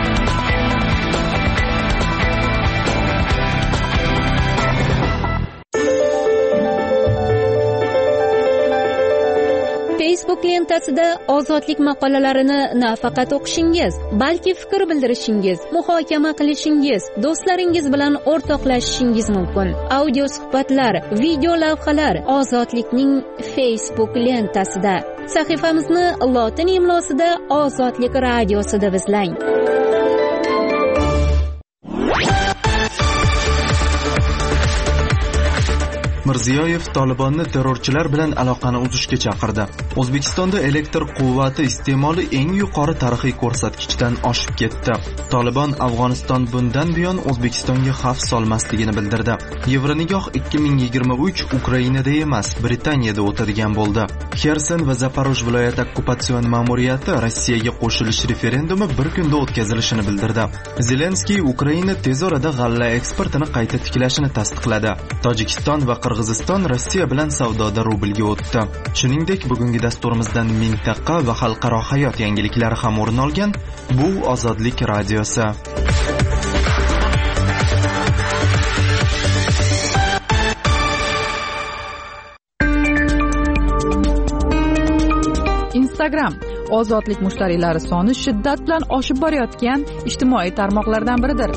Facebook lentasida ozodlik maqolalarini nafaqat o'qishingiz, balki fikr bildirishingiz, muhokama qilishingiz, do'stlaringiz bilan o'rtoqlashishingiz mumkin. Audio suhbatlar, video lavhalar ozodlikning Facebook lentasida. Sahifamizni lotin imlosida Ozodlik radiosi deb izlang. Mirziyoyev Tolibonni terrorchilar bilan aloqani uzishga chaqirdi. O'zbekistonda elektr quvvati iste'moli eng yuqori tarixiy ko'rsatkichdan oshib ketdi. Tolibon Afg'oniston bundan buyon O'zbekistonga xavf solmasligini bildirdi. Yevronigoh ikki ming yigirma uch Ukrainada emas, Britaniyada o'tadigan bo'ldi. Xerson va Zaporoj viloyat okkupatsion ma'muriyati Rossiyaga qo'shilish referendumi bir kunda o'tkazilishini bildirdi. Zelenskiy Ukraina tez orada g'alla eksportini qayta tiklashini tasdiqladi. Tojikiston va Qirg'iziston Rossiya bilan savdoda rublga o'tdi. Shuningdek, bugungi dasturimizdan mintaqa va xalqaro hayot yangiliklari ham o'rin olgan. Bu Ozodlik radiosi. Instagram ozodlik mushtariylari soni shiddat bilan oshib borayotgan ijtimoiy tarmoqlardan biridir.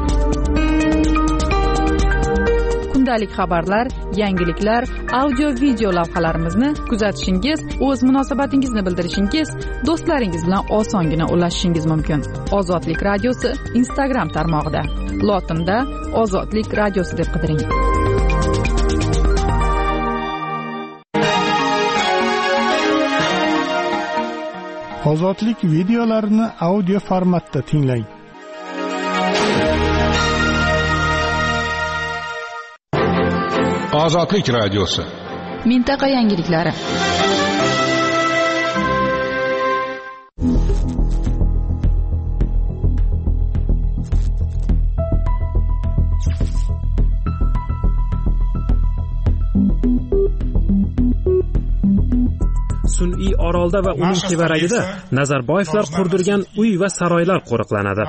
Kundalik xabarlar, yangiliklar, audio video lavhalarimizni kuzatishingiz, o'z munosabatingizni bildirishingiz, do'stlaringiz bilan osongina ulashishingiz mumkin. Ozodlik radiosi Instagram tarmog'ida. Lotinda Ozodlik radiosi deb qidiring. Ozodlik videolarini audio formatda tinglang. Ozodlik radiosi. Mintaqa yangiliklari. Sun'iy Orolda va uning tevaragida Nazarboyevlar qurdirgan uy va saroylar qo'riqlanadi.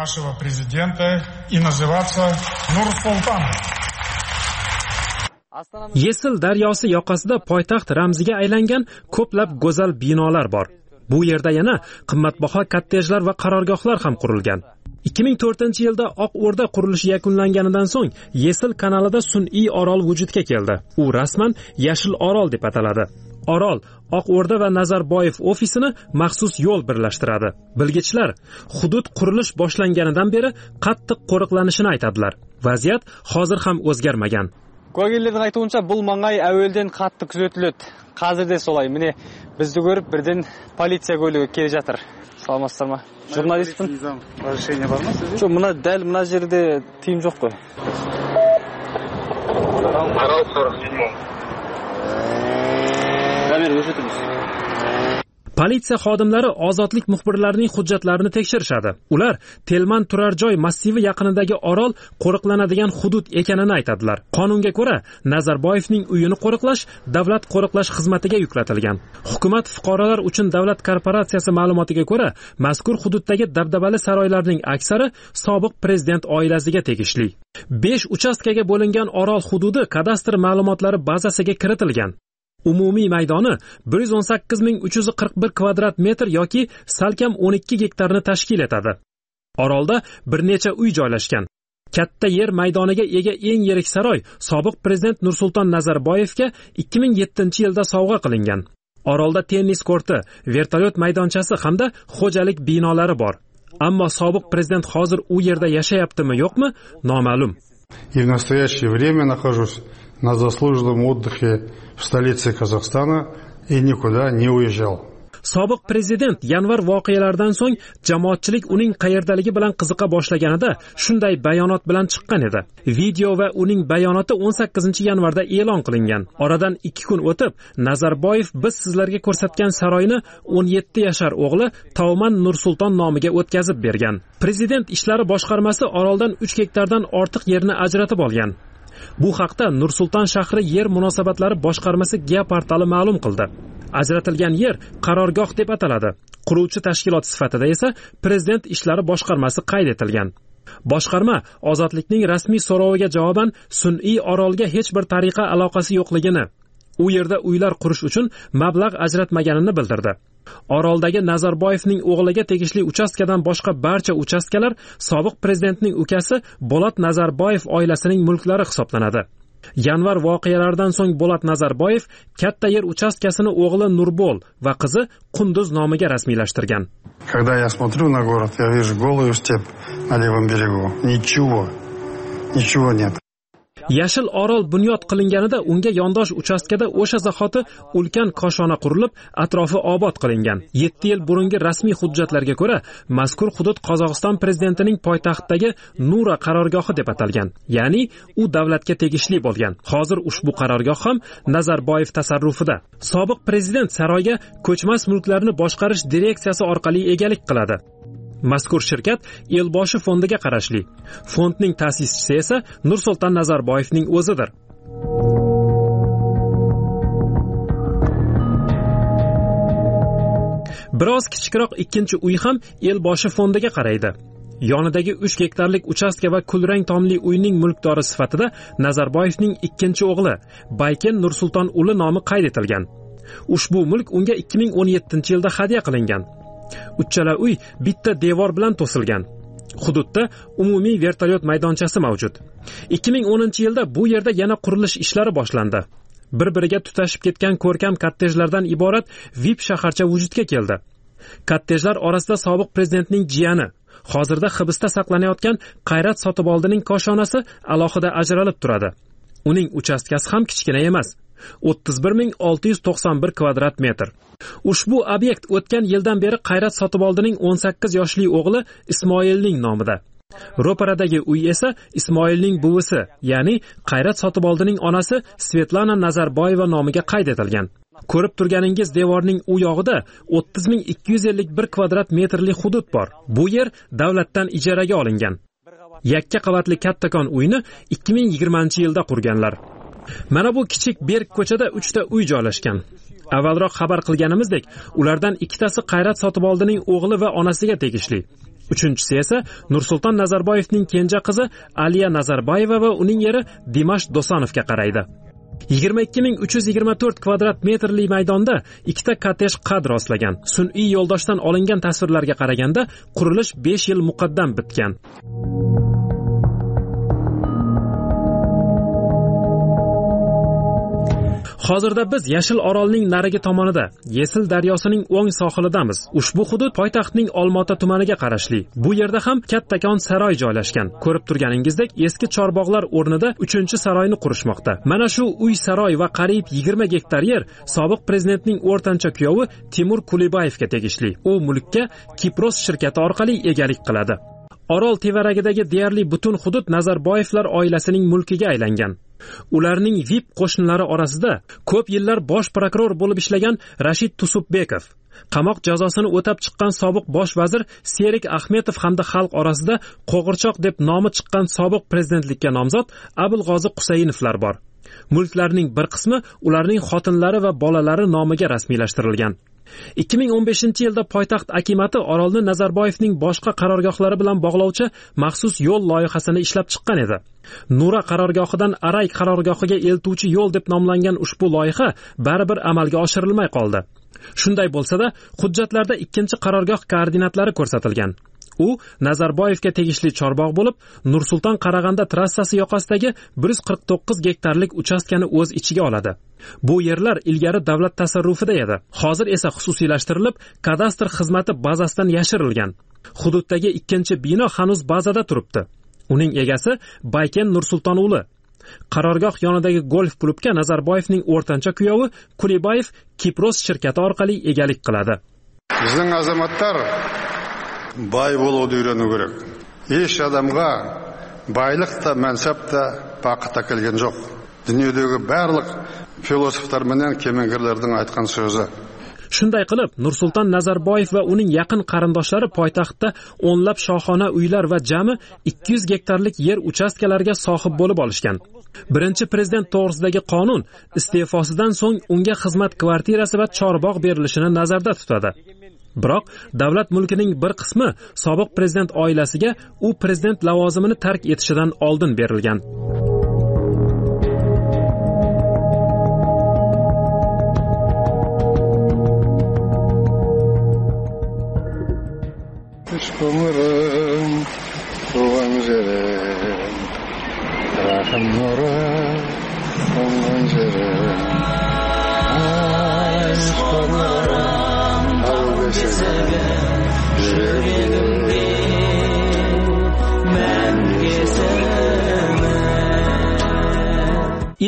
Yesil daryosi yoqasida poytaxt ramziga aylangan ko'plab go'zal binolar bor. Bu yerda yana qimmatbaho kottejlar va qarorgohlar ham qurilgan. ikki ming to'rtinchi yilda Oq O'rda qurilishi yakunlanganidan so'ng Yesil kanalida sun'iy orol vujudga keldi. U rasman Yashil Orol deb ataladi. Orol Oq O'rda va Nazarboyev ofisini maxsus yo'l birlashtiradi. Bilgichlar hudud qurilish boshlanganidan beri qattiq qo'riqlanishini aytadilar. Vaziyat hozir ham o'zgarmagan. Kugillerдің айтуынша, бұл маңай әуелден қатты күзетіледі. Қазір де солай. Міне, бізді көріп, бірден полиция көлігі келе жатыр. Саламатсыздар ма? Журналистпін. Разрешение бар ма сізде? Жоқ, мына дәл мына жерде тыйым жоқ қой. Арал сорок седьмой. Камера өшіріңіз. Politsiya xodimlari ozodlik muxbirlarining hujjatlarini tekshirishadi. Ular Telman turar joy massivi yaqinidagi orol qo'riqlanadigan hudud ekanini aytadilar. Qonunga ko'ra, Nazarboyevning uyini qo'riqlash davlat qo'riqlash xizmatiga yuklatilgan. Hukumat fuqarolar uchun davlat korporatsiyasi ma'lumotiga ko'ra, mazkur hududdagi dabdabali saroylarning aksari sobiq prezident oilasiga tegishli. besh uchastkaga bo'lingan orol hududi kadastr ma'lumotlari bazasiga kiritilgan. Umumiy maydoni bir yuz o'n sakkiz ming uch yuz qirq bir kvadrat metr yoki salkam o'n ikki gektarni tashkil etadi. Orolda bir necha uy joylashgan. Katta yer maydoniga ega eng yirik saroy sobiq prezident Nursulton Nazarboyevga ikki ming yettinchi yilda sovg'a qilingan. Orolda tennis korti, vertolyot maydonchasi hamda xo'jalik binolari bor. Ammo sobiq prezident hozir u yerda yashayaptimi, yo'qmi, noma'lum. И в настоящее время нахожусь на заслуженном отдыхе в столице Казахстана и никуда не уезжал. Sobiq prezident yanvar voqealaridan so'ng jamoatchilik uning qayerdaligi bilan qiziqa boshlaganida shunday bayonot bilan chiqqan edi. Video va uning bayonoti o'n sakkizinchi yanvarda e'lon qilingan. Oradan ikki kun o'tib, Nazarboyev biz sizlarga ko'rsatgan saroyni o'n yetti yashar o'g'li Tavman Nursulton nomiga o'tkazib bergan. Prezident ishlari boshqarmasi oroldan uch gektardan ortiq yerni ajratib olgan. Bu haqda Nursulton shahri yer munosabatlari boshqarmasi Geoportali ma'lum qildi. Ajratilgan yer qarorgoh deb ataladi. Quruvchi tashkilot sifatida esa prezident ishlari boshqarmasi qayd etilgan. Boshqarma ozodlikning rasmiy so'roviga javoban sun'iy orolga hech bir tariqa aloqasi yo'qligini, u yerda uylar qurish uchun mablag' ajratmaganini bildirdi. Oroldagi Nazarboyevning o'g'liga tegishli uchastkadan boshqa barcha uchastkalar sobiq prezidentning ukasi Bolat Nazarboyev oilasining mulklari hisoblanadi. Yanvar voqealaridan so'ng Bolat Nazarboyev katta yer uchastkasini o'g'li Nurbol va qizi Qunduz nomiga rasmiylashtirgan. Когда я смотрю на город, я вижу голую степь на левом берегу. Ничего. Ничего нет. Yashil Orol bunyod qilinganida unga yondosh uchastkada o'sha zahoti ulkan koshona qurilib, atrofi obod qilingan. yetti yil burungi rasmiy hujjatlarga ko'ra, mazkur hudud Qozog'iston prezidentining poytaxtdagi Nura qarorgohi deb atalgan. Ya'ni u davlatga tegishli bo'lgan. Hozir ushbu qarorgoh ham Nazarboyev tasarrufida. Sobiq prezident saroyga ko'chmas mulklarni boshqarish direksiyasi orqali egalik qiladi. Mazkur shirkat Elboshi fondiga qarashli. Fondning ta'sischisi esa Nursulton Nazarboyevning o'zidir. Biroz kichikroq ikkinchi uy ham Elboshi fondiga qaraydi. Yonidagi uch gektarlik uchastka va kulrang tomli uyning mulkdori sifatida Nazarboyevning ikkinchi o'g'li Bayken Nursulton uli nomi qayd etilgan. Ushbu mulk unga ikki ming o'n yettinchi yilda hadya qilingan. Uchala uy bitta devor bilan to'silgan. Hududda umumiy vertolyot maydonchasi mavjud. ikki ming o'ninchi yilda bu yerda yana qurilish ishlari boshlandi. Bir-biriga tutashib ketgan ko'rkam kottejlardan iborat V I P shaharcha vujudga keldi. Kottejlar orasida sobiq prezidentning jiyani, hozirda hibsda saqlanayotgan Qayrat Sotiboldining koshonasi alohida ajralib turadi. Uning uchastkasi ham kichkina emas. o'ttiz bir ming olti yuz to'qson bir kvadrat metr. Ushbu obyekt o'tgan yildan beri Qayrat Sotiboldining o'n sakkiz yoshli o'g'li Ismoilning nomida. Ro'paradagi uy esa Ismoilning buvisi, ya'ni Qayrat Sotiboldining onasi Svetlana Nazarboyeva nomiga qayd etilgan. Ko'rib turganingiz devorning u yog'ida o'ttiz ming ikki yuz ellik bir kvadrat metrli hudud bor. Bu yer davlatdan ijaraga olingan. Yakka qavatli kattakon uyni ikki ming yigirmanchi yilda qurganlar. Mana bu kichik berk ko'chada uchta uy joylashgan. Avvalroq xabar qilganimizdek, ulardan ikkitasi Qayrat Sotiboldining o'g'li va onasiga tegishli. Uchinchisi esa Nursulton Nazarboyevning kenja qizi Aliya Nazarboyeva va uning eri Dimash Dosonovga qaraydi. yigirma ikki ming uch yuz yigirma to'rt kvadrat metrli maydonda ikkita kottej qad rostlagan. Sun'iy yo'ldoshdan olingan tasvirlarga qaraganda qurilish besh yil muqaddam bitgan. Hozirda biz Yashil Orolning narigi tomonida, Yesil daryosining o'ng sohilidamiz. Ushbu hudud poytaxtning Olmaota tumaniga qarashli. Bu yerda ham kattakon saroy joylashgan. Ko'rib turganingizdek, eski chorbog'lar o'rnida uchinchi saroyni qurishmoqda. Mana shu uy saroy va qariyb yigirma gektar yer sobiq prezidentning o'rtancha kuyovi Timur Kulibayevga tegishli. U mulkka Kipros shirkati orqali egalik qiladi. Orol tevaragidagi deyarli butun hudud Nazarboyevlar oilasining mulkiga aylangan. Ularning V I P qo'shnilari orasida ko'p yillar bosh prokuror bo'lib ishlagan Rashid Tusubbekov, qamoq jazosini o'tab chiqqan sobiq bosh vazir Serik Ahmetov hamda xalq orasida qo'g'irchoq deb nomi chiqqan sobiq prezidentlikka nomzod Abulg'ozi Qusaynovlar bor. Mulklarning bir qismi ularning xotinlari va bolalari nomiga rasmiylashtirilgan. ikki ming o'n beshinchi yilda poytaxt akimati Orolni Nazarboyevning boshqa qarorgohlari bilan bog'lovchi maxsus yo'l loyihasini ishlab chiqqan edi. Nura qarorgohidan Aray qarorgohiga eltuvchi yo'l deb nomlangan ushbu loyiha baribir amalga oshirilmay qoldi. Shunday bo'lsa-da, hujjatlarda ikkinchi qarorgoh koordinatlari ko'rsatilgan. U Nazarboyevga tegishli chorbog' bo'lib, Nursulton Qarag'anda trassasi yoqasidagi bir yuz qirq to'qqiz gektarlik uchastkani o'z ichiga oladi. Bu yerlar ilgari davlat tasarrufida edi. Hozir esa xususiylashtirilib, kadastr xizmati bazasidan yashirilgan. Hududdagi ikkinchi bino hanuz bazada turibdi. Uning egasi Bayken Nursulton uli. Qarorgoh yonidagi golf klubga Nazarboyevning o'rtancha kuyovi Kulibayev Kipros shirkati orqali egalik qiladi. Bizning azamatlar boy bo'lуды үйрену керек. Еш адамға байлық та, мәнсап та, бақыт та келген жоқ. Дүниедегі барлық философтар менен кемеңгерлердің айтқан сөзі. Shunday qilib, Nursulton Nazarboyev va uning yaqin qarindoshlari poytaxtda o'nlab shohona uylar va jami ikki yuz gektarlik yer uchastkalariga sohib bo'lib olishgan. Birinchi prezident to'g'risidagi qonun iste'fosidan so'ng unga xizmat kvartirasi va chorbog' berilishini nazarda tutadi. Biroq davlat mulkining bir qismi sobiq prezident oilasiga u prezident lavozimini tark etishidan oldin berilgan.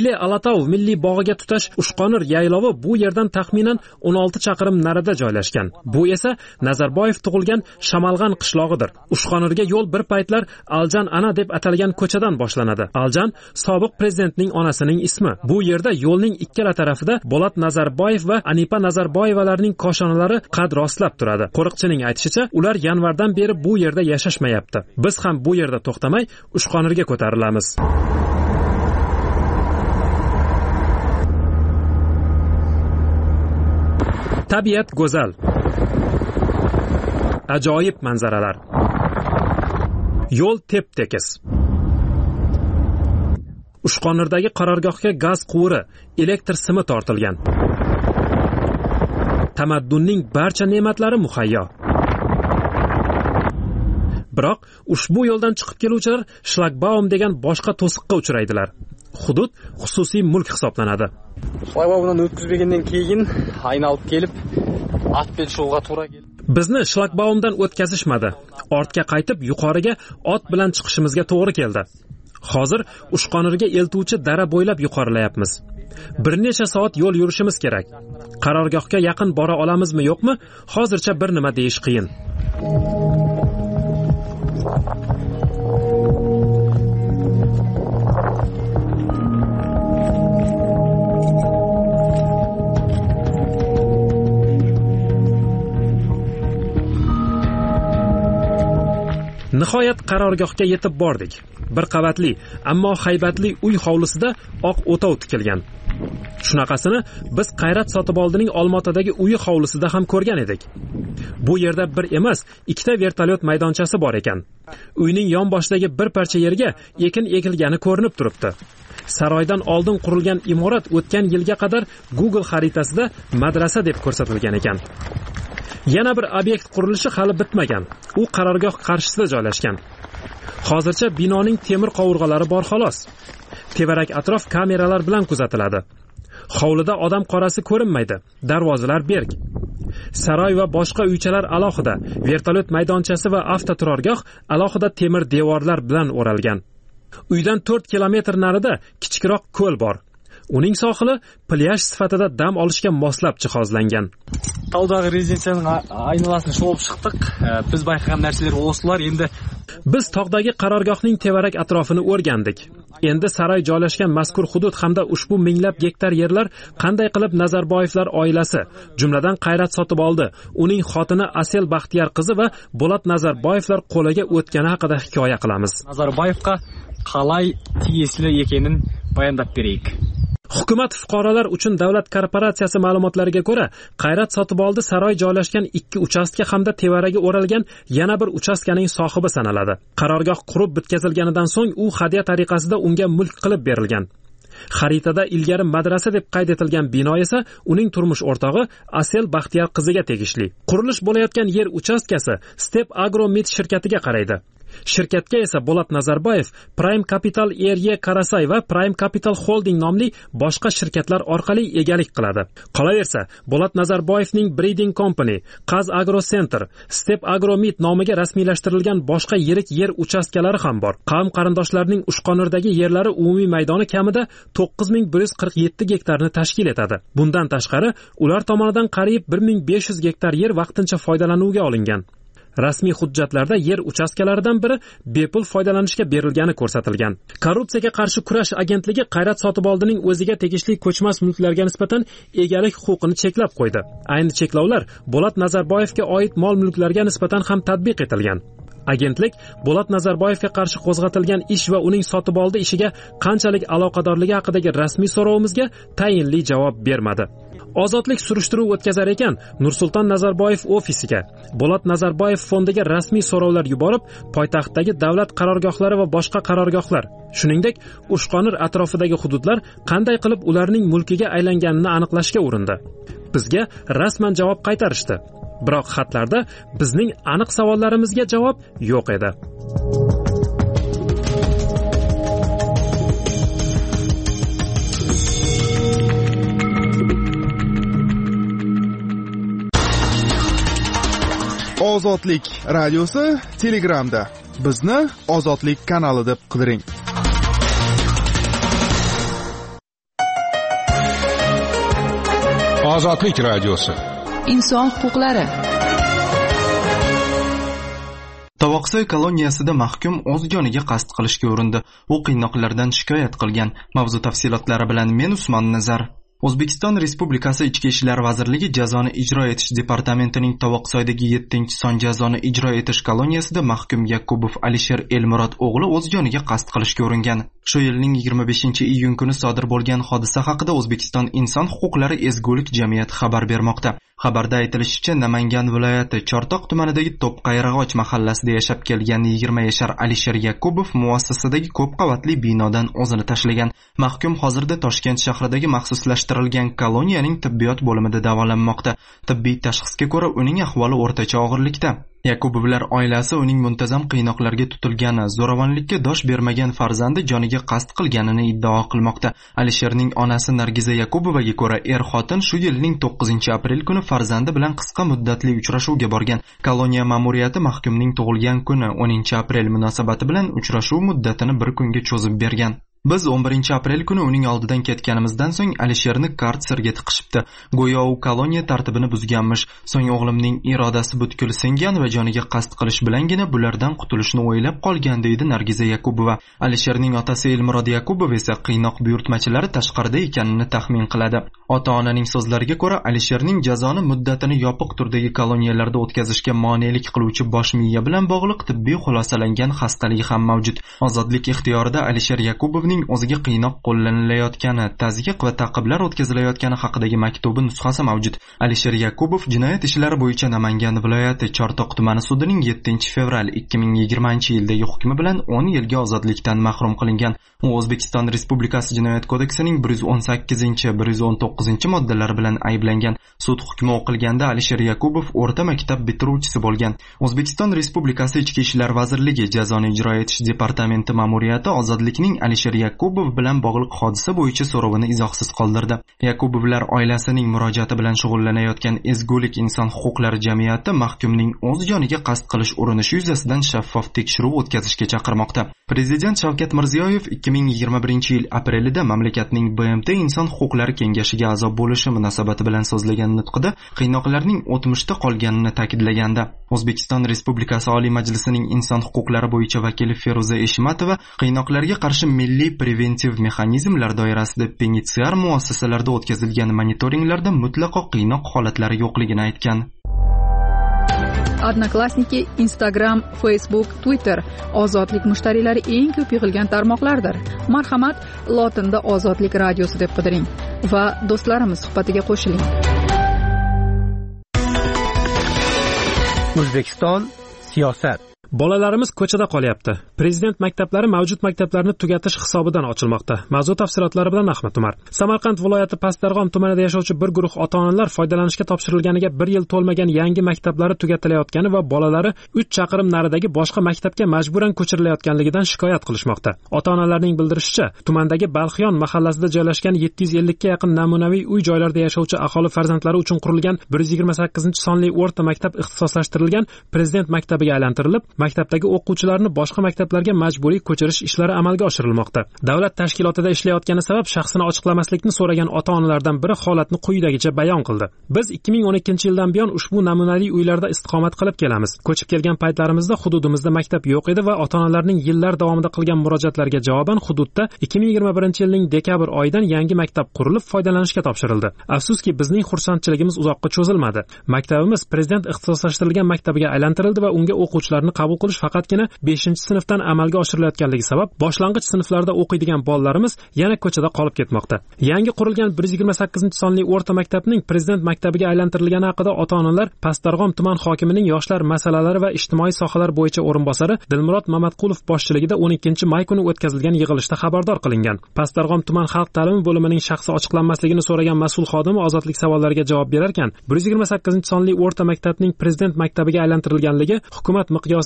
Ile Alatov milliy bog'iga tutash Ushqonir yaylovi bu yerdan taxminan o'n olti chaqirim narida joylashgan. Bu esa Nazarboyev tug'ilgan Shamalg'an qishlog'idir. Ushqonirga yo'l bir paytlar Aljan ana deb atalgan ko'chadan boshlanadi. Aljan sobiq prezidentning onasining ismi. Bu yerda yo'lning ikkala tarafida Bolat Nazarboyev va Anipa Nazarboyevalarning koshonalari qad rostlab turadi. Qo'riqchining aytishicha, ular yanvardan beri bu yerda yashashmayapti. Biz ham bu yerda to'xtamay Ushqonirga ko'tarilamiz. Tabiat go'zal. Ajoyib manzaralar. Yo'l tep-tekis. Ushqonirdagi qarorgohga gaz quvuri, elektr simi tortilgan. Tamaddunning barcha ne'matlari muhayyo. Biroq ushbu yo'ldan chiqib keluvchilar shlagbaum degan boshqa to'siqqa uchraydilar. Hudud xususiy mulk hisoblanadi. Shlagbaumdan o'tkazmagandan keyin aynalib kelib, otbilan sho'lga to'g'ri keldi. Bizni shlagbaumdan o'tkazishmadi. Ortga qaytib yuqoriga ot bilan chiqishimizga to'g'ri keldi. Hozir Ushqonirga eltuvchi dara bo'ylab yuqorilayapmiz. Bir necha soat yo'l yurishimiz kerak. Qarorgohga yaqin bora olamizmi, yo'qmi? Hozircha bir nima deyish qiyin. Nihoyat qarorgohga yetib bordik. Bir qavatli, ammo haybatli uy hovlisida oq o'tov tikilgan. Shunaqasini biz Qayrat Sotiboldining Olmaotadagi uyi hovlisida ham ko'rgan edik. Bu yerda bir emas, ikkita vertolyot maydonchasi bor ekan. Uyning yonboshidagi bir parcha yerga ekin ekilgani ko'rinib turibdi. Saroydan oldin qurilgan imorat o'tgan yilga qadar Google xaritasida madrasa deb ko'rsatilgan ekan. Yana bir obyekt qurilishi hali bitmagan. U qarorgoh qarshisida joylashgan. Hozircha binoning temir qovurg'alari bor xolos. Tevarak atrof kameralar bilan kuzatiladi. Hovlida odam qorasi ko'rinmaydi. Darvozalar berk. Saroy va boshqa uychalar alohida, vertolyot maydonchasi va avtoturargoh alohida temir devorlar bilan o'ralgan. Uydan to'rt kilometr narida kichikroq ko'l bor. Uning sohili plyaj sifatida dam olishga moslab jihozlangan. Tog'dagi rezidensiyaning aynolasini sho'lib chiqdik. Biz bayqagan narsalar o'slar. Endi biz tog'dagi qarorgohning tevarak atrofini o'rgandik. Endi saroy joylashgan mazkur hudud hamda ushbu minglab gektar yerlar qanday qilib Nazarboyevlar oilasi, jumladan Qayrat Sotiboldi, uning xotini Asel Baxtiyor qizi va Bolat Nazarboyevlar qo'liga o'tgani haqida hikoya qilamiz. Nazarboyevga qalay tiyesli ekanini bayondab beraylik. Hukumat fuqarolar uchun davlat korporatsiyasi ma'lumotlariga ko'ra, Qayrat Sotiboldi saroy joylashgan ikki uchastka hamda tevaragi o'ralgan yana bir uchastkaning sohibi sanaladi. Qarorgoh qurib bitkazilganidan so'ng u hadya tariqasida unga mulk qilib berilgan. Xaritada ilgari madrasa deb qayd etilgan bino esa uning turmush o'rtog'i Asel Baxtiyor qiziga tegishli. Qurilish bo'layotgan yer uchastkasi Step Agro Meat shirkatiga qaraydi. Shirkatga esa Bolat Nazarboyev, Prime Capital R Y Karasay va Prime Capital Holding nomli boshqa shirkatlar orqali egalik qiladi. Qolaversa, Bolat Nazarboyevning Breeding Company, Qaz Agro Center, Step Agro Meat nomiga rasmiylashtirilgan boshqa yirik yer uchastkalari ham bor. Qavm qarindoshlarining Ushqonirdagi yerlari umumiy maydoni kamida to'qqiz ming bir yuz qirq yetti gektarni tashkil etadi. Bundan tashqari, ular tomonidan qariyb bir ming besh yuz gektar yer vaqtincha foydalanuvga olingan. Rasmiy hujjatlarda yer uchastkalaridan biri bepul foydalanishga berilgani ko'rsatilgan. Korrupsiyaga qarshi kurash agentligi Qayrat Sotiboldining o'ziga tegishli ko'chmas mulklarga nisbatan egalik huquqini cheklab qo'ydi. Ayni cheklovlar Bolat Nazarboyevga oid mol-mulklarga nisbatan ham tatbiq etilgan. Agentlik Bolat Nazarboyevga qarshi qo'zg'atilgan ish va uning Sotiboldi ishiga qanchalik aloqadorligi haqidagi rasmiy so'rovimizga tayinli javob bermadi. Ozodlik surishtiruv o'tkazar ekan, Nursulton Nazarboyev ofisiga, Bolat Nazarboyev fondiga rasmiy so'rovlar yuborib, poytaxtdagi davlat qarorgohlari va boshqa qarorgohlar, shuningdek, Ushqonir atrofidagi hududlar qanday qilib ularning mulkiga aylanganini aniqlashga urindi. Bizga rasman javob qaytarishdi. Biroq xatlarda bizning aniq savollarimizga javob yo'q edi. Ozodlik radiosi Telegramda. Bizni Ozodlik kanali deb qidiring. Ozodlik radiosi. Inson huquqlari. Tovoqsoy koloniyasida mahkum o'z joniga qasd qilishga urindi. U qiynoqlardan shikoyat qilgan. Mavzu tafsilotlari bilan men Usmon Nazar. O'zbekiston Respublikasi Ichki ishlar vazirligi jazoni ijro etish departamentining Tovoqsoydagi yettinchi son jazoni ijro etish koloniyasida mahkum Yakubov Alisher Elmurod o'g'li o'z joniga qasd qilishga uringan. Shu yilning yigirma beshinchi iyun kuni sodir bo'lgan hodisa haqida O'zbekiston Inson huquqlari ezgulik jamiyati xabar bermoqda. Xabarda aytilishicha, Namangan viloyati Chortoq tumanidagi To'pqayrag'och mahallasida yashab kelgan yigirma yashar Alisher Yakubov muassasadagi ko'p qavatli binodan o'zini tashlagan. Mahkum hozirda Toshkent shahridagi maxsuslashtirilgan koloniyaning tibbiyot bo'limida davolanmoqda. Tibbiy tashxisga ko'ra uning ahvoli o'rtacha og'irlikda. Yakubovlar oilasi uning muntazam qiynoqlarga tutilgani, zo'ravonlikka dosh bermagan farzandi joniga qasd qilganini iddao qilmoqda. Alisherning onasi Nargiza Yakubovaga ko'ra, er-xotin shu yilning to'qqizinchi aprel kuni farzandi bilan qisqa muddatli uchrashuvga borgan. Koloniya ma'muriyati mahkumning tug'ilgan kuni o'ninchi aprel munosabati bilan uchrashuv muddatini bir kunga cho'zib bergan. Biz o'n birinchi aprel kuni uning oldidan ketganimizdan so'ng Alisherni karserga tiqishibdi. Go'yo u koloniya tartibini buzganmish. So'ng o'g'limning irodasi butkul singan va joniga qasd qilish bilangina bulardan qutulishni o'ylab qolgan, deydi Nargiza Yakubova. Alisherning otasi Elmurod Yakubov esa qiynoq buyurtmachilari tashqarida ekanini taxmin qiladi. Ota-onaning so'zlariga ko'ra, Alisherning jazoni muddatini yopiq turdagi koloniyalarda o'tkazishga monelik qiluvchi bosh miya bilan bog'liq tibbiy xulosalangan xastaligi ham mavjud. Ozodlik ixtiyorida Alisher Yakubovning o'ziga qiynoq qo'llanilayotgani, tazyiq va ta'qiblar o'tkazilayotgani haqidagi maktubi nusxasi mavjud. Alisher Yakubov jinoyat ishlari bo'yicha Namangan viloyati Chortoq tumani sudining yettinchi fevral ikki ming yigirmanchi yildagi hukmi bilan o'n yilga ozodlikdan mahrum qilingan. U O'zbekiston Respublikasi Jinoyat kodeksining bir yuz o'n sakkizinchi bir yuz o'n to'qqizinchi moddalari bilan ayblangan. Sud hukmi o'qilganda Alisher Yakubov o'rta maktab bitiruvchisi bo'lgan. O'zbekiston Respublikasi Ichki ishlar vazirligi jazoni ijro etish departamenti ma'muriyati ozodlikning Alisher Yakubov bilan bog'liq hodisa bo'yicha so'rovini izohsiz qoldirdi. Yakubovlar oilasining murojaati bilan shug'ullanayotgan ezgulik inson huquqlari jamiyati mahkumning o'z joniga qasd qilish urinishi yuzasidan shaffof tekshiruv o'tkazishga chaqirmoqda. Prezident Shavkat Mirziyoyev ikki ming yigirma birinchi yil aprelida mamlakatning B M T Inson huquqlari kengashiga a'zo bo'lishi munosabati bilan so'zlagan nutqida qiynoqlarning o'tmishda qolganini ta'kidlaganda, O'zbekiston Respublikasi Oliy Majlisining inson huquqlari bo'yicha vakili Feruza Eshmatova qiynoqlarga qarshi milliy preventiv mexanizmlar doirasida penitensiar muassasalarda o'tkazilgan monitoringlarda mutlaqo qiynoq holatlari yo'qligini aytgan. Odnoklassniki, Instagram, Facebook, Twitter ozodlik mushtariylari eng ko'p yig'ilgan tarmoqlardir. Marhamat, lotinda Ozodlik radiosi deb qidiring va do'stlarimiz suhbatiga qo'shiling. O'zbekiston siyosat. Bolalarimiz ko'chada qolyapti. Prezident maktablari mavjud maktablarni tugatish hisobidan ochilmoqda. Mavzu tafsilotlari bilan Ahmad Umar. Samarqand viloyati Pastdarg'om tumanida yashovchi bir guruh ota-onalar foydalanishga topshirilganiga bir yil to'lmagan yangi maktablari tugatilayotgani va bolalari uch chaqirim naridagi boshqa maktabga majburan ko'chirilayotganligidan shikoyat qilishmoqda. Ota-onalarning bildirishicha, tumandagi Balxiyon mahallasida joylashgan yetti yuz ellik ga yaqin namunaviy uy-joylarda yashovchi aholi farzandlari uchun qurilgan bir yuz yigirma sakkizinchi sonli o'rta maktab ixtisoslashtirilgan Prezident maktabiga aylantirilib, maktabdagi o'quvchilarni boshqa maktablarga majburiy ko'chirish ishlari amalga oshirilmoqda. Davlat tashkilotida ishlayotgani sabab shaxsini ochiqlamaslikni so'ragan ota-onalardan biri holatni quyidagicha bayon qildi. Biz ikki ming o'n ikkinchi yildan buyon ushbu namunali uylarda istiqomat qilib kelamiz. Ko'chib kelgan paytlarimizda hududimizda maktab yo'q edi va ota-onalarning yillar davomida qilgan murojaatlariga javoban hududda ikki ming yigirma birinchi yilning dekabr oyidan yangi maktab qurilib foydalanishga topshirildi. Afsuski, bizning xursandchiligimiz uzoqqa cho'zilmadi. Maktabimiz Prezident ixtisoslashtirilgan maktabiga aylantirildi va unga o'quvchilarni qabul qilish faqatgina beshinchi sinfdan amalga oshirilayotganligi sabab boshlang'ich sinflarda o'qiydigan bolalarimiz yana ko'chada qolib ketmoqda. Yangi qurilgan bir yuz yigirma sakkizinchi sonli o'rta maktabning Prezident maktabiga aylantirilgani haqida ota-onalar Pastdarg'om tuman hokimining yoshlar masalalari va ijtimoiy sohalar bo'yicha o'rinbosari Dilmurod Mamatqulov boshchiligida o'n ikkinchi may kuni o'tkazilgan yig'ilishda xabardor qilingan. Pastdarg'om tuman xalq ta'limi bo'limining shaxsi ochiqlanmasligini so'ragan mas'ul xodimi ozodlik savollariga javob berar ekan, bir yuz yigirma sakkizinchi sonli o'rta maktabning Prezident maktabiga aylantirilganligi hukumat miqyosida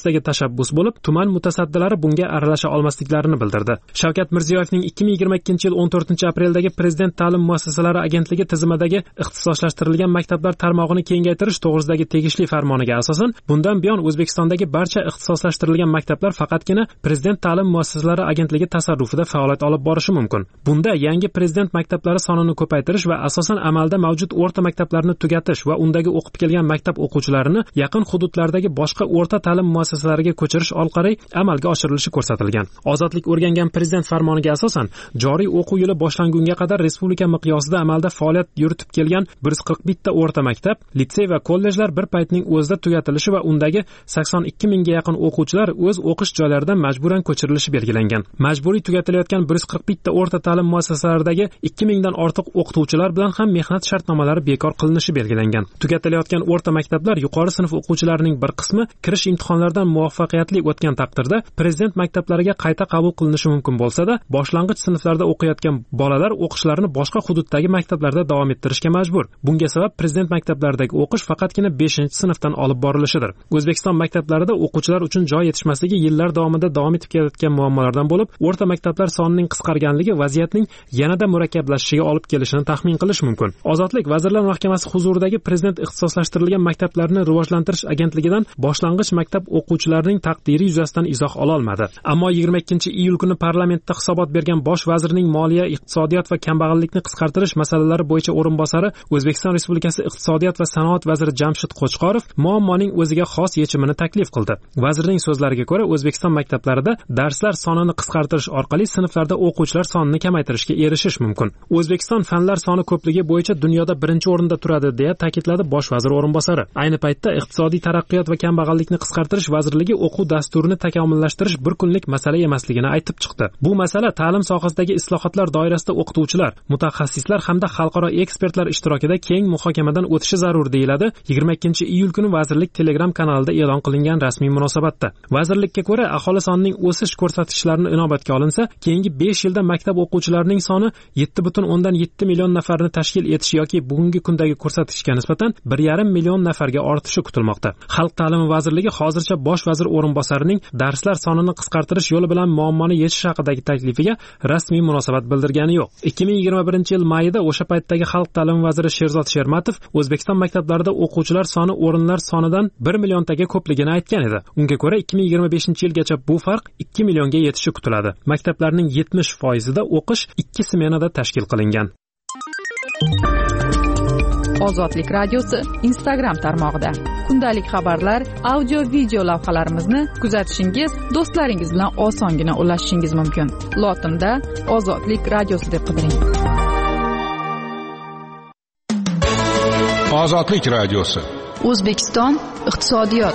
to'g'risidagi tashabbus bo'lib, tuman mutasaddilari bunga aralasha olmasliklarini bildirdi. Shavkat Mirziyoyevning ikki ming yigirma ikkinchi yil o'n to'rtinchi apreldagi Prezident ta'lim muassasalari agentligi tizimidagi ixtisoslashtirilgan maktablar tarmog'ini kengaytirish to'g'risidagi tegishli farmoniga asosan, bundan buyon O'zbekistondagi barcha ixtisoslashtirilgan maktablar faqatgina Prezident ta'lim muassasalari agentligi tasarrufida faoliyat olib borishi mumkin. Bunda yangi Prezident maktablari sonini ko'paytirish va asosan amalda mavjud o'rta maktablarni tugatish va undagi o'qib kelgan maktab o'quvchilarini yaqin hududlardagi boshqa o'rta ta'lim muassasalariga ko'chirish orqali amalga oshirilishi ko'rsatilgan. Ozodlik o'rgangan Prezident farmoniga asosan, joriy o'quv yili boshlangunga qadar respublika miqyosida amalda faoliyat yuritib kelgan bir yuz qirq bitta o'rta maktab, litsey va kollejlar bir paytning o'zida tugatilishi va undagi sakson ikki mingga yaqin o'quvchilar o'z o'qish joylaridan majburan ko'chirilishi belgilangan. Majburiy tugatilayotgan bir yuz qirq bitta o'rta ta'lim muassasalaridagi ikki mingdan ortiq o'qituvchilar bilan ham mehnat shartnomalari bekor qilinishi belgilangan. Tugatilayotgan o'rta maktablar yuqori sinf o'quvchilarining bir qismi kirish imtihonlaridan muvaffaqiyatli o'tgan taqdirda Prezident maktablariga qayta qabul qilinishi mumkin bo'lsa-da, boshlang'ich sinflarda o'qiyotgan bolalar o'qishlarini boshqa hududdagi maktablarda davom ettirishga majbur. Bunga sabab Prezident maktablaridagi o'qish faqatgina beshinchi sinfdan olib borilishidir. O'zbekiston maktablarida o'quvchilar uchun joy yetishmasligi yillar davomida davom etib kelayotgan muammolardan bo'lib, o'rta maktablar sonining qisqarganligi vaziyatning yanada murakkablashishiga olib kelishini taxmin qilish mumkin. Ozodlik Vazirlar Mahkamasi huzuridagi Prezident ixtisoslashtirilgan maktablarni rivojlantirish agentligidan boshlang'ich maktab o'quvchilarining taqdiri yuzasidan izoh ola olmadi. Ammo yigirma ikkinchi iyul kuni parlamentda hisobot bergan bosh vazirning moliya, iqtisodiyot va kambag'allikni qisqartirish masalalari bo'yicha o'rinbosari O'zbekiston Respublikasi iqtisodiyot va sanoat vaziri Jamshid Qo'chqorov muammoning o'ziga xos yechimini taklif qildi. Vazirning so'zlariga ko'ra, O'zbekiston maktablarida darslar sonini qisqartirish orqali sinflarda o'quvchilar sonini kamaytirishga erishish mumkin. O'zbekiston fanlar soni ko'pligi bo'yicha dunyoda birinchi o'rinda turadi, deya ta'kidladi bosh vazir o'rinbosari. Ayni paytda iqtisodiy taraqqiyot va kambag'allikni qisqartirish vazirligi o'quv dasturini takomillashtirish bir kunlik masala emasligini aytib chiqdi. Bu masala ta'lim sohasidagi islohotlar doirasida o'qituvchilar, mutaxassislar hamda xalqaro ekspertlar ishtirokida keng muhokamadan o'tishi zarur, deyiladi yigirma ikkinchi iyul kuni vazirlik Telegram kanalida e'lon qilingan rasmiy munosabatda. Vazirlikka ko'ra, aholi sonining o'sish ko'rsatkichlarini inobatga olinsa, keyingi besh yilda maktab o'quvchilarining soni yetti butun o'ndan yetti million nafarni tashkil etishi yoki bugungi kundagi ko'rsatkichga nisbatan bir yarim million nafarga ortishi kutilmoqda. Xalq ta'limi vazirligi hozircha bosh vazir o'rinbosarining darslar sonini qisqartirish yo'li bilan muammoni yechish haqidagi taklifiga rasmiy munosabat bildirgani yo'q. ikki ming yigirma birinchi yil mayida o'sha paytdagi xalq ta'limi vaziri Sherzod Shermatov O'zbekiston maktablarida o'quvchilar soni o'rinlar sonidan bir milliontaga ko'pligini aytgan edi. Unga ko'ra ikki ming yigirma beshinchi yilgacha bu farq ikki millionga yetishi kutiladi. Maktablarning yetmish foizida o'qish ikki smenada tashkil qilingan. Ozodlik radiosi Instagram tarmog'ida kundalik xabarlar, audio video lavhalarimizni kuzatishingiz, do'stlaringiz bilan osongina ulashishingiz mumkin. Lotinda Ozodlik radiosi deb qidiring. Ozodlik radiosi. O'zbekiston iqtisodiyot.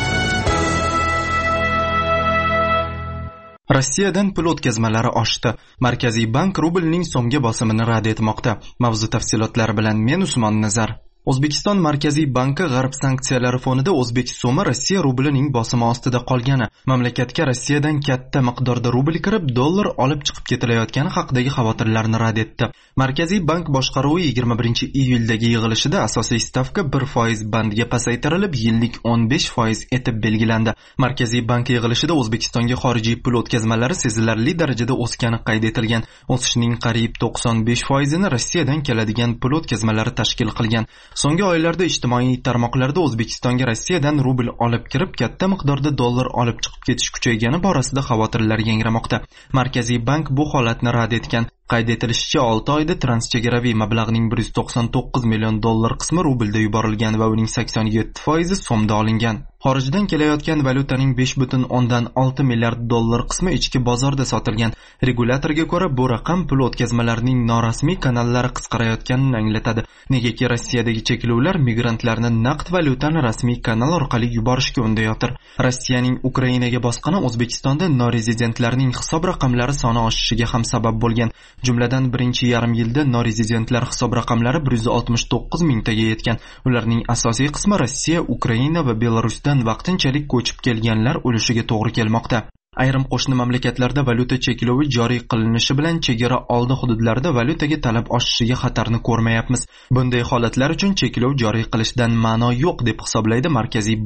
Rossiyadan pul o'tkazmalari oshdi. Markaziy bank rublning so'mga bosimini rad etmoqda. Mavzu tafsilotlari bilan men Usmon Nazar. O'zbekiston Markaziy banki g'arb sanksiyalari fonida o'zbek so'mi Rossiya rublining bosimi ostida qolgani, mamlakatga Rossiyadan katta miqdorda rubl kirib, dollar olib chiqib ketilayotgani haqidagi xavotirlarni rad etdi. Markaziy bank boshqaruvi yigirma birinchi iyuldagi yig'ilishida asosiy stavka bir foiz bandiga pasaytirilib, yillik o'n besh foiz etib belgilandi. Markaziy bank yig'ilishida O'zbekistonga xorijiy pul o'tkazmalari sezilarli darajada o'sgani qayd etilgan. O'sishning qariyb to'qson besh foizini Rossiyadan keladigan pul o'tkazmalari tashkil qilgan. So'nggi oylarda ijtimoiy tarmoqlarda O'zbekistonga Rossiyadan rubl olib kirib, katta miqdorda dollar olib chiqib ketish kuchaygani borasida xavotirlar yangramoqda. Markaziy bank bu holatni rad etgan. Qayd etilishicha, olti oyda transchegaraviy mablag'ning bir yuz to'qson to'qqiz million dollar qismi rublda yuborilgan va uning sakson yetti foizi so'mda olingan. Xorijdan kelayotgan valyutaning besh butun o'ndan olti milliard dollar qismi ichki bozorda sotilgan. Regulatorga ko'ra, bu raqam pul o'tkazmalarining norasmiy kanallari qisqarayotganini anglatadi. Negaki Rossiyadagi cheklovlar migrantlarni naqd valyutani rasmiy kanal orqali yuborishga undayotir. Rossiyaning Ukrainaga bosqini O'zbekistonda norezidentlarning hisob raqamlari soni oshishiga ham sabab bo'lgan. Jumladan birinchi yarim yilda norezidentlar hisob raqamlari bir yuz oltmish to'qqiz mingtaga yetgan. Ularning asosiy qismi Rossiya, Ukraina va Belarusdan vaqtinchalik ko'chib kelganlar o'lishiga to'g'ri kelmoqda. Ayrim qo'shni mamlakatlarda valyuta cheklovi joriy qilinishi bilan chegara oldi hududlarda valyutaga talab oshishiga xatarni ko'rmayapmiz. Bunday holatlar uchun cheklov joriy qilishdan ma'no yo'q deb hisoblaydi Markaziy bank.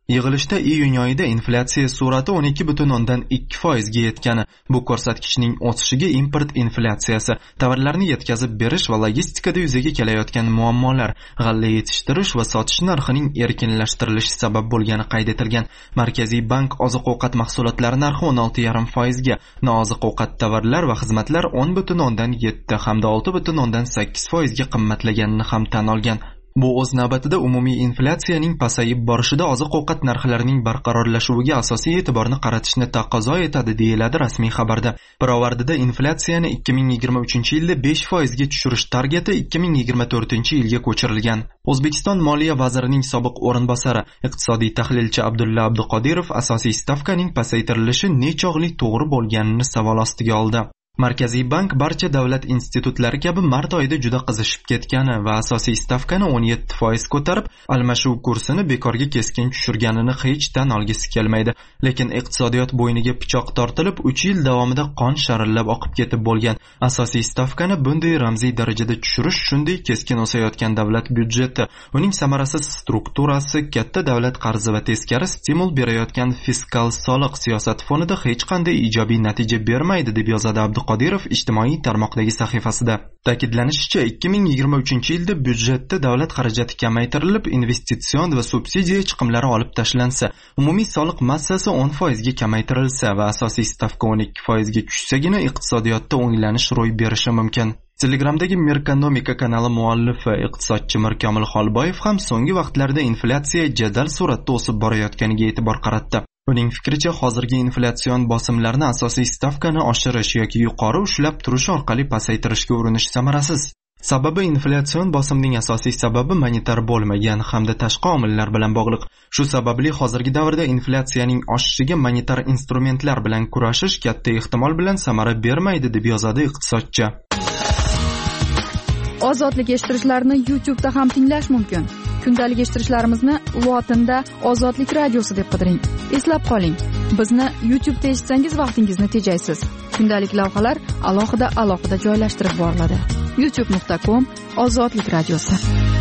Yig'ilishda iyun oyida inflyatsiya sur'ati o'n ikki butun o'ndan ikki foizga yetgani, bu ko'rsatkichning o'sishiga import inflyatsiyasi, tovarlarni yetkazib berish va logistikada yuzaga kelayotgan muammolar, g'alla yetishtirish va sotish narxining erkinlashtirilishi sabab bo'lgani qayd etilgan. Markaziy bank oziq-ovqat mahsulotlari narxi o'n olti yarim foizga, nooziq-ovqat tovarlar va xizmatlar o'n butun o'ndan yetti hamda olti butun o'ndan sakkiz foizga qimmatlaganini ham tan olgan. Bu o'z navbatida umumiy inflyatsiyaning pasayib borishida oziq-ovqat narxlarining barqarorlashuviga asosiy e'tiborni qaratishni taqozo etadi, deyiladi rasmiy xabarda. Pirovardida inflyatsiyani ikki ming yigirma uchinchi yilda besh foizga tushirish targeti ikki ming yigirma to'rtinchi yilga ko'chirilgan. O'zbekiston Moliya vazirining sobiq o'rinbosari, iqtisodiy tahlilchi Abdulla Abduqodirov asosiy stavkaning pasaytirilishi nechog'li to'g'ri bo'lganini savol ostiga oldi. Markaziy bank barcha davlat institutlari kabi mart oyida juda qizishib ketgani va asosiy stavkani o'n yetti foiz ko'tarib, almashuv kursini bekorga keskin tushirganini hech tan olgisi kelmaydi. Lekin iqtisodiyot bo'yniga pichoq tortilib, uch yil davomida qon sharillab oqib ketib bo'lgan. Asosiy stavkani bunday ramziy darajada tushirish shunday keskin o'sayotgan davlat byudjeti, uning samarasiz strukturasi, katta davlat qarzi va teskari stimul berayotgan fiskal soliq siyosati fonida hech qanday ijobiy natija bermaydi, deb yozadi Abdu Qodirov ijtimoiy tarmoqdagi sahifasida. Ta'kidlanishicha, ikki ming yigirma uchinchi yilda byudjetda davlat xarajati kamaytirilib, investitsion va subsidiya chiqimlari olib tashlansa, umumiy soliq massasi o'n foizga kamaytirilsa va asosiy stavka o'n ikki foizga tushsagina iqtisodiyotda o'nglanish ro'y berishi mumkin. Telegramdagi Merkonomika kanali muallifi iqtisodchi Mirkomil Xolboyev ham so'nggi vaqtlarda inflyatsiya jadal suratda o'sib borayotganiga e'tibor qaratdi. Uning fikricha, hozirgi inflyatsion bosimlarni asosiy stavkani oshirish yoki yuqori ushlab turish orqali pasaytirishga urinish samarasiz. Sababi inflyatsion bosimning asosiy sababi monetar bo'lmagan hamda tashqi omillar bilan bog'liq. Shu sababli hozirgi davrda inflyatsiyaning oshishiga monetar instrumentlar bilan kurashish katta ehtimol bilan samara bermaydi, deb yozadi iqtisodchi. Ozodlik eshittirishlarni YouTube'da ham tinglash mumkin. Kundalik eshittirishlarimizni lotinda Ozodlik radiosi deb qidiring. Eslab qoling, bizni YouTube'da eshitsangiz vaqtingizni tejaysiz. Kundalik lavhalar alohida alohida joylashtirib boriladi. youtube nuqta com Ozodlik radiosi.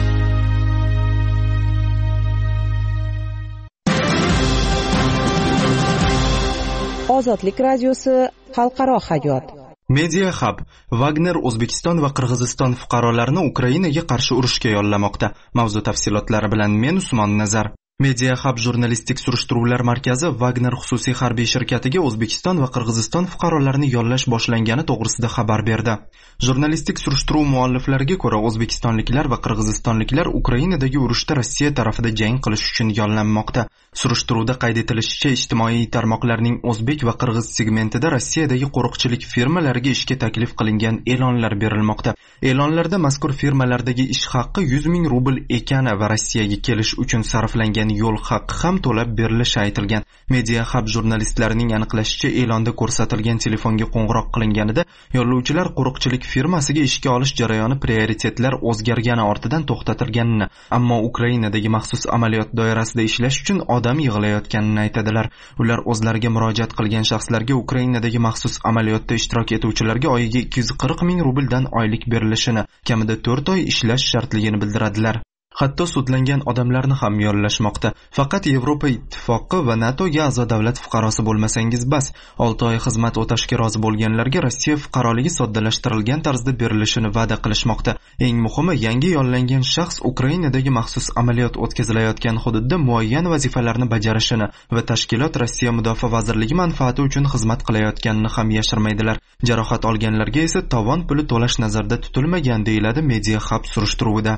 Ozodlik radiosi xalqaro hayot. Media Hub Wagner O'zbekiston va Qirg'iziston fuqarolarini Ukrainaga qarshi urushga yollamoqda. Mavzu tafsilotlari bilan men Usmon Nazar. Media Hub jurnalistik surishtiruvlar markazi Wagner xususiy harbiy shirkatiga O'zbekiston va Qirg'iziston fuqarolarini yollash boshlangani to'g'risida xabar berdi. Jurnalistik surishtiruv mualliflariga ko'ra, o'zbekistonliklar va qirg'izistonliklar Ukrainadagi urushda Rossiya tarafida jang qilish uchun yollanmoqda. Surishtiruvda qayd etilishicha, ijtimoiy tarmoqlarning o'zbek va qirg'iz segmentida Rossiyadagi qo'riqchilik firmalariga ishga taklif qilingan e'lonlar berilmoqda. E'lonlarda mazkur firmalardagi ish haqqi yuz ming rubl ekani va Rossiyaga kelish uchun sarflangan yo'l haqqi ham to'lab berilishi aytilgan. Media Hub jurnalistlarining aniqlashicha, e'londa ko'rsatilgan telefonga qo'ng'iroq qilinganida yo'llovchilar qo'riqchilik firmasiga ishga olish jarayoni prioritetlar o'zgargani ortidan to'xtatilganini, ammo Ukrainadagi maxsus amaliyot doirasida ishlash uchun odam yig'ilayotganini aytadilar. Ular o'zlariga murojaat qilgan shaxslarga Ukrainadagi maxsus amaliyotda ishtirok etuvchilarga oyiga ikki yuz qirq ming rubldan oylik berilishini, kamida to'rt oy ishlash shartligini bildiradilar. Hatto sudlangan odamlarni ham yollashmoqda. Faqat Yevropa Ittifoqi va NATOga a'zo davlat fuqarosi bo'lmasangiz bas. olti oy xizmat o'tashga rozi bo'lganlarga Rossiya fuqaroligi soddalashtirilgan tarzda berilishini va'da qilishmoqda. Eng muhimi, yangi yollangan shaxs Ukrainadagi maxsus amaliyot o'tkazilayotgan hududda muayyan vazifalarni bajarishini va tashkilot Rossiya Mudofaa vazirligi manfaati uchun xizmat qilayotganini ham yashirmaydilar. Jarohat olganlarga esa tovon puli to'lash nazarda tutilmagan, deyiladi Media Hub surishtiruvida.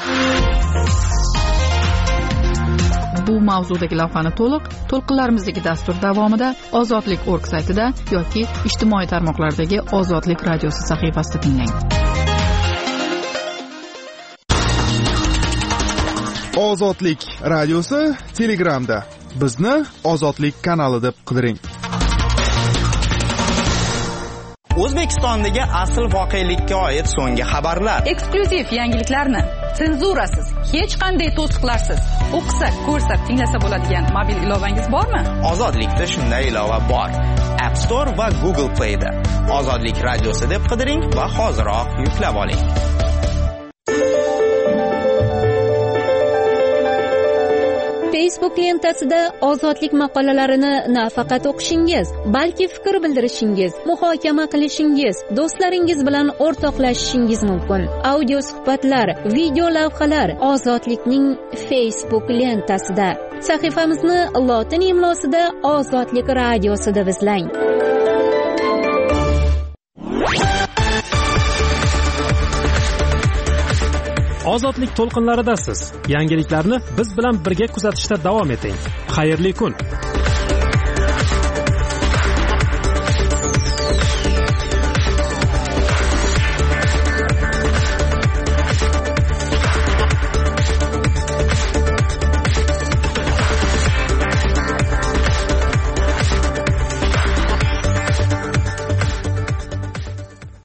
Bu mavzudagi lavhani to'liq to'lqinlarimizdagi dastur davomida ozodlik nokta org saytida yoki ijtimoiy tarmoqlardagi Ozodlik radiosi sahifasida tinglang. Ozodlik radiosi Telegramda. Bizni Ozodlik kanali deb qidiring. O'zbekistondagi asl voqelikka oid so'nggi xabarlar. Eksklyuziv yangiliklarni senzurasiz, hech qanday to'siqlarsiz o'qisa, ko'rsa, tinglasa bo'ladigan mobil ilovangiz bormi? Ozodlikda shunday ilova bor. App Store va Google Play'da Ozodlik radiosi deb qidiring va hoziroq yuklab oling. Facebook lentasida ozodlik maqolalarini nafaqat o'qishingiz, balki fikr bildirishingiz, muhokama qilishingiz, do'stlaringiz bilan o'rtoqlashishingiz mumkin. Audio suhbatlar, video lavhalar ozodlikning Facebook lentasida. Sahifamizni lotin imlosida Ozodlik radiosi deb izlang. Ozodlik to'lqinlaridasiz. Yangiliklarni biz bilan birga kuzatishda davom eting. Xayrli kun.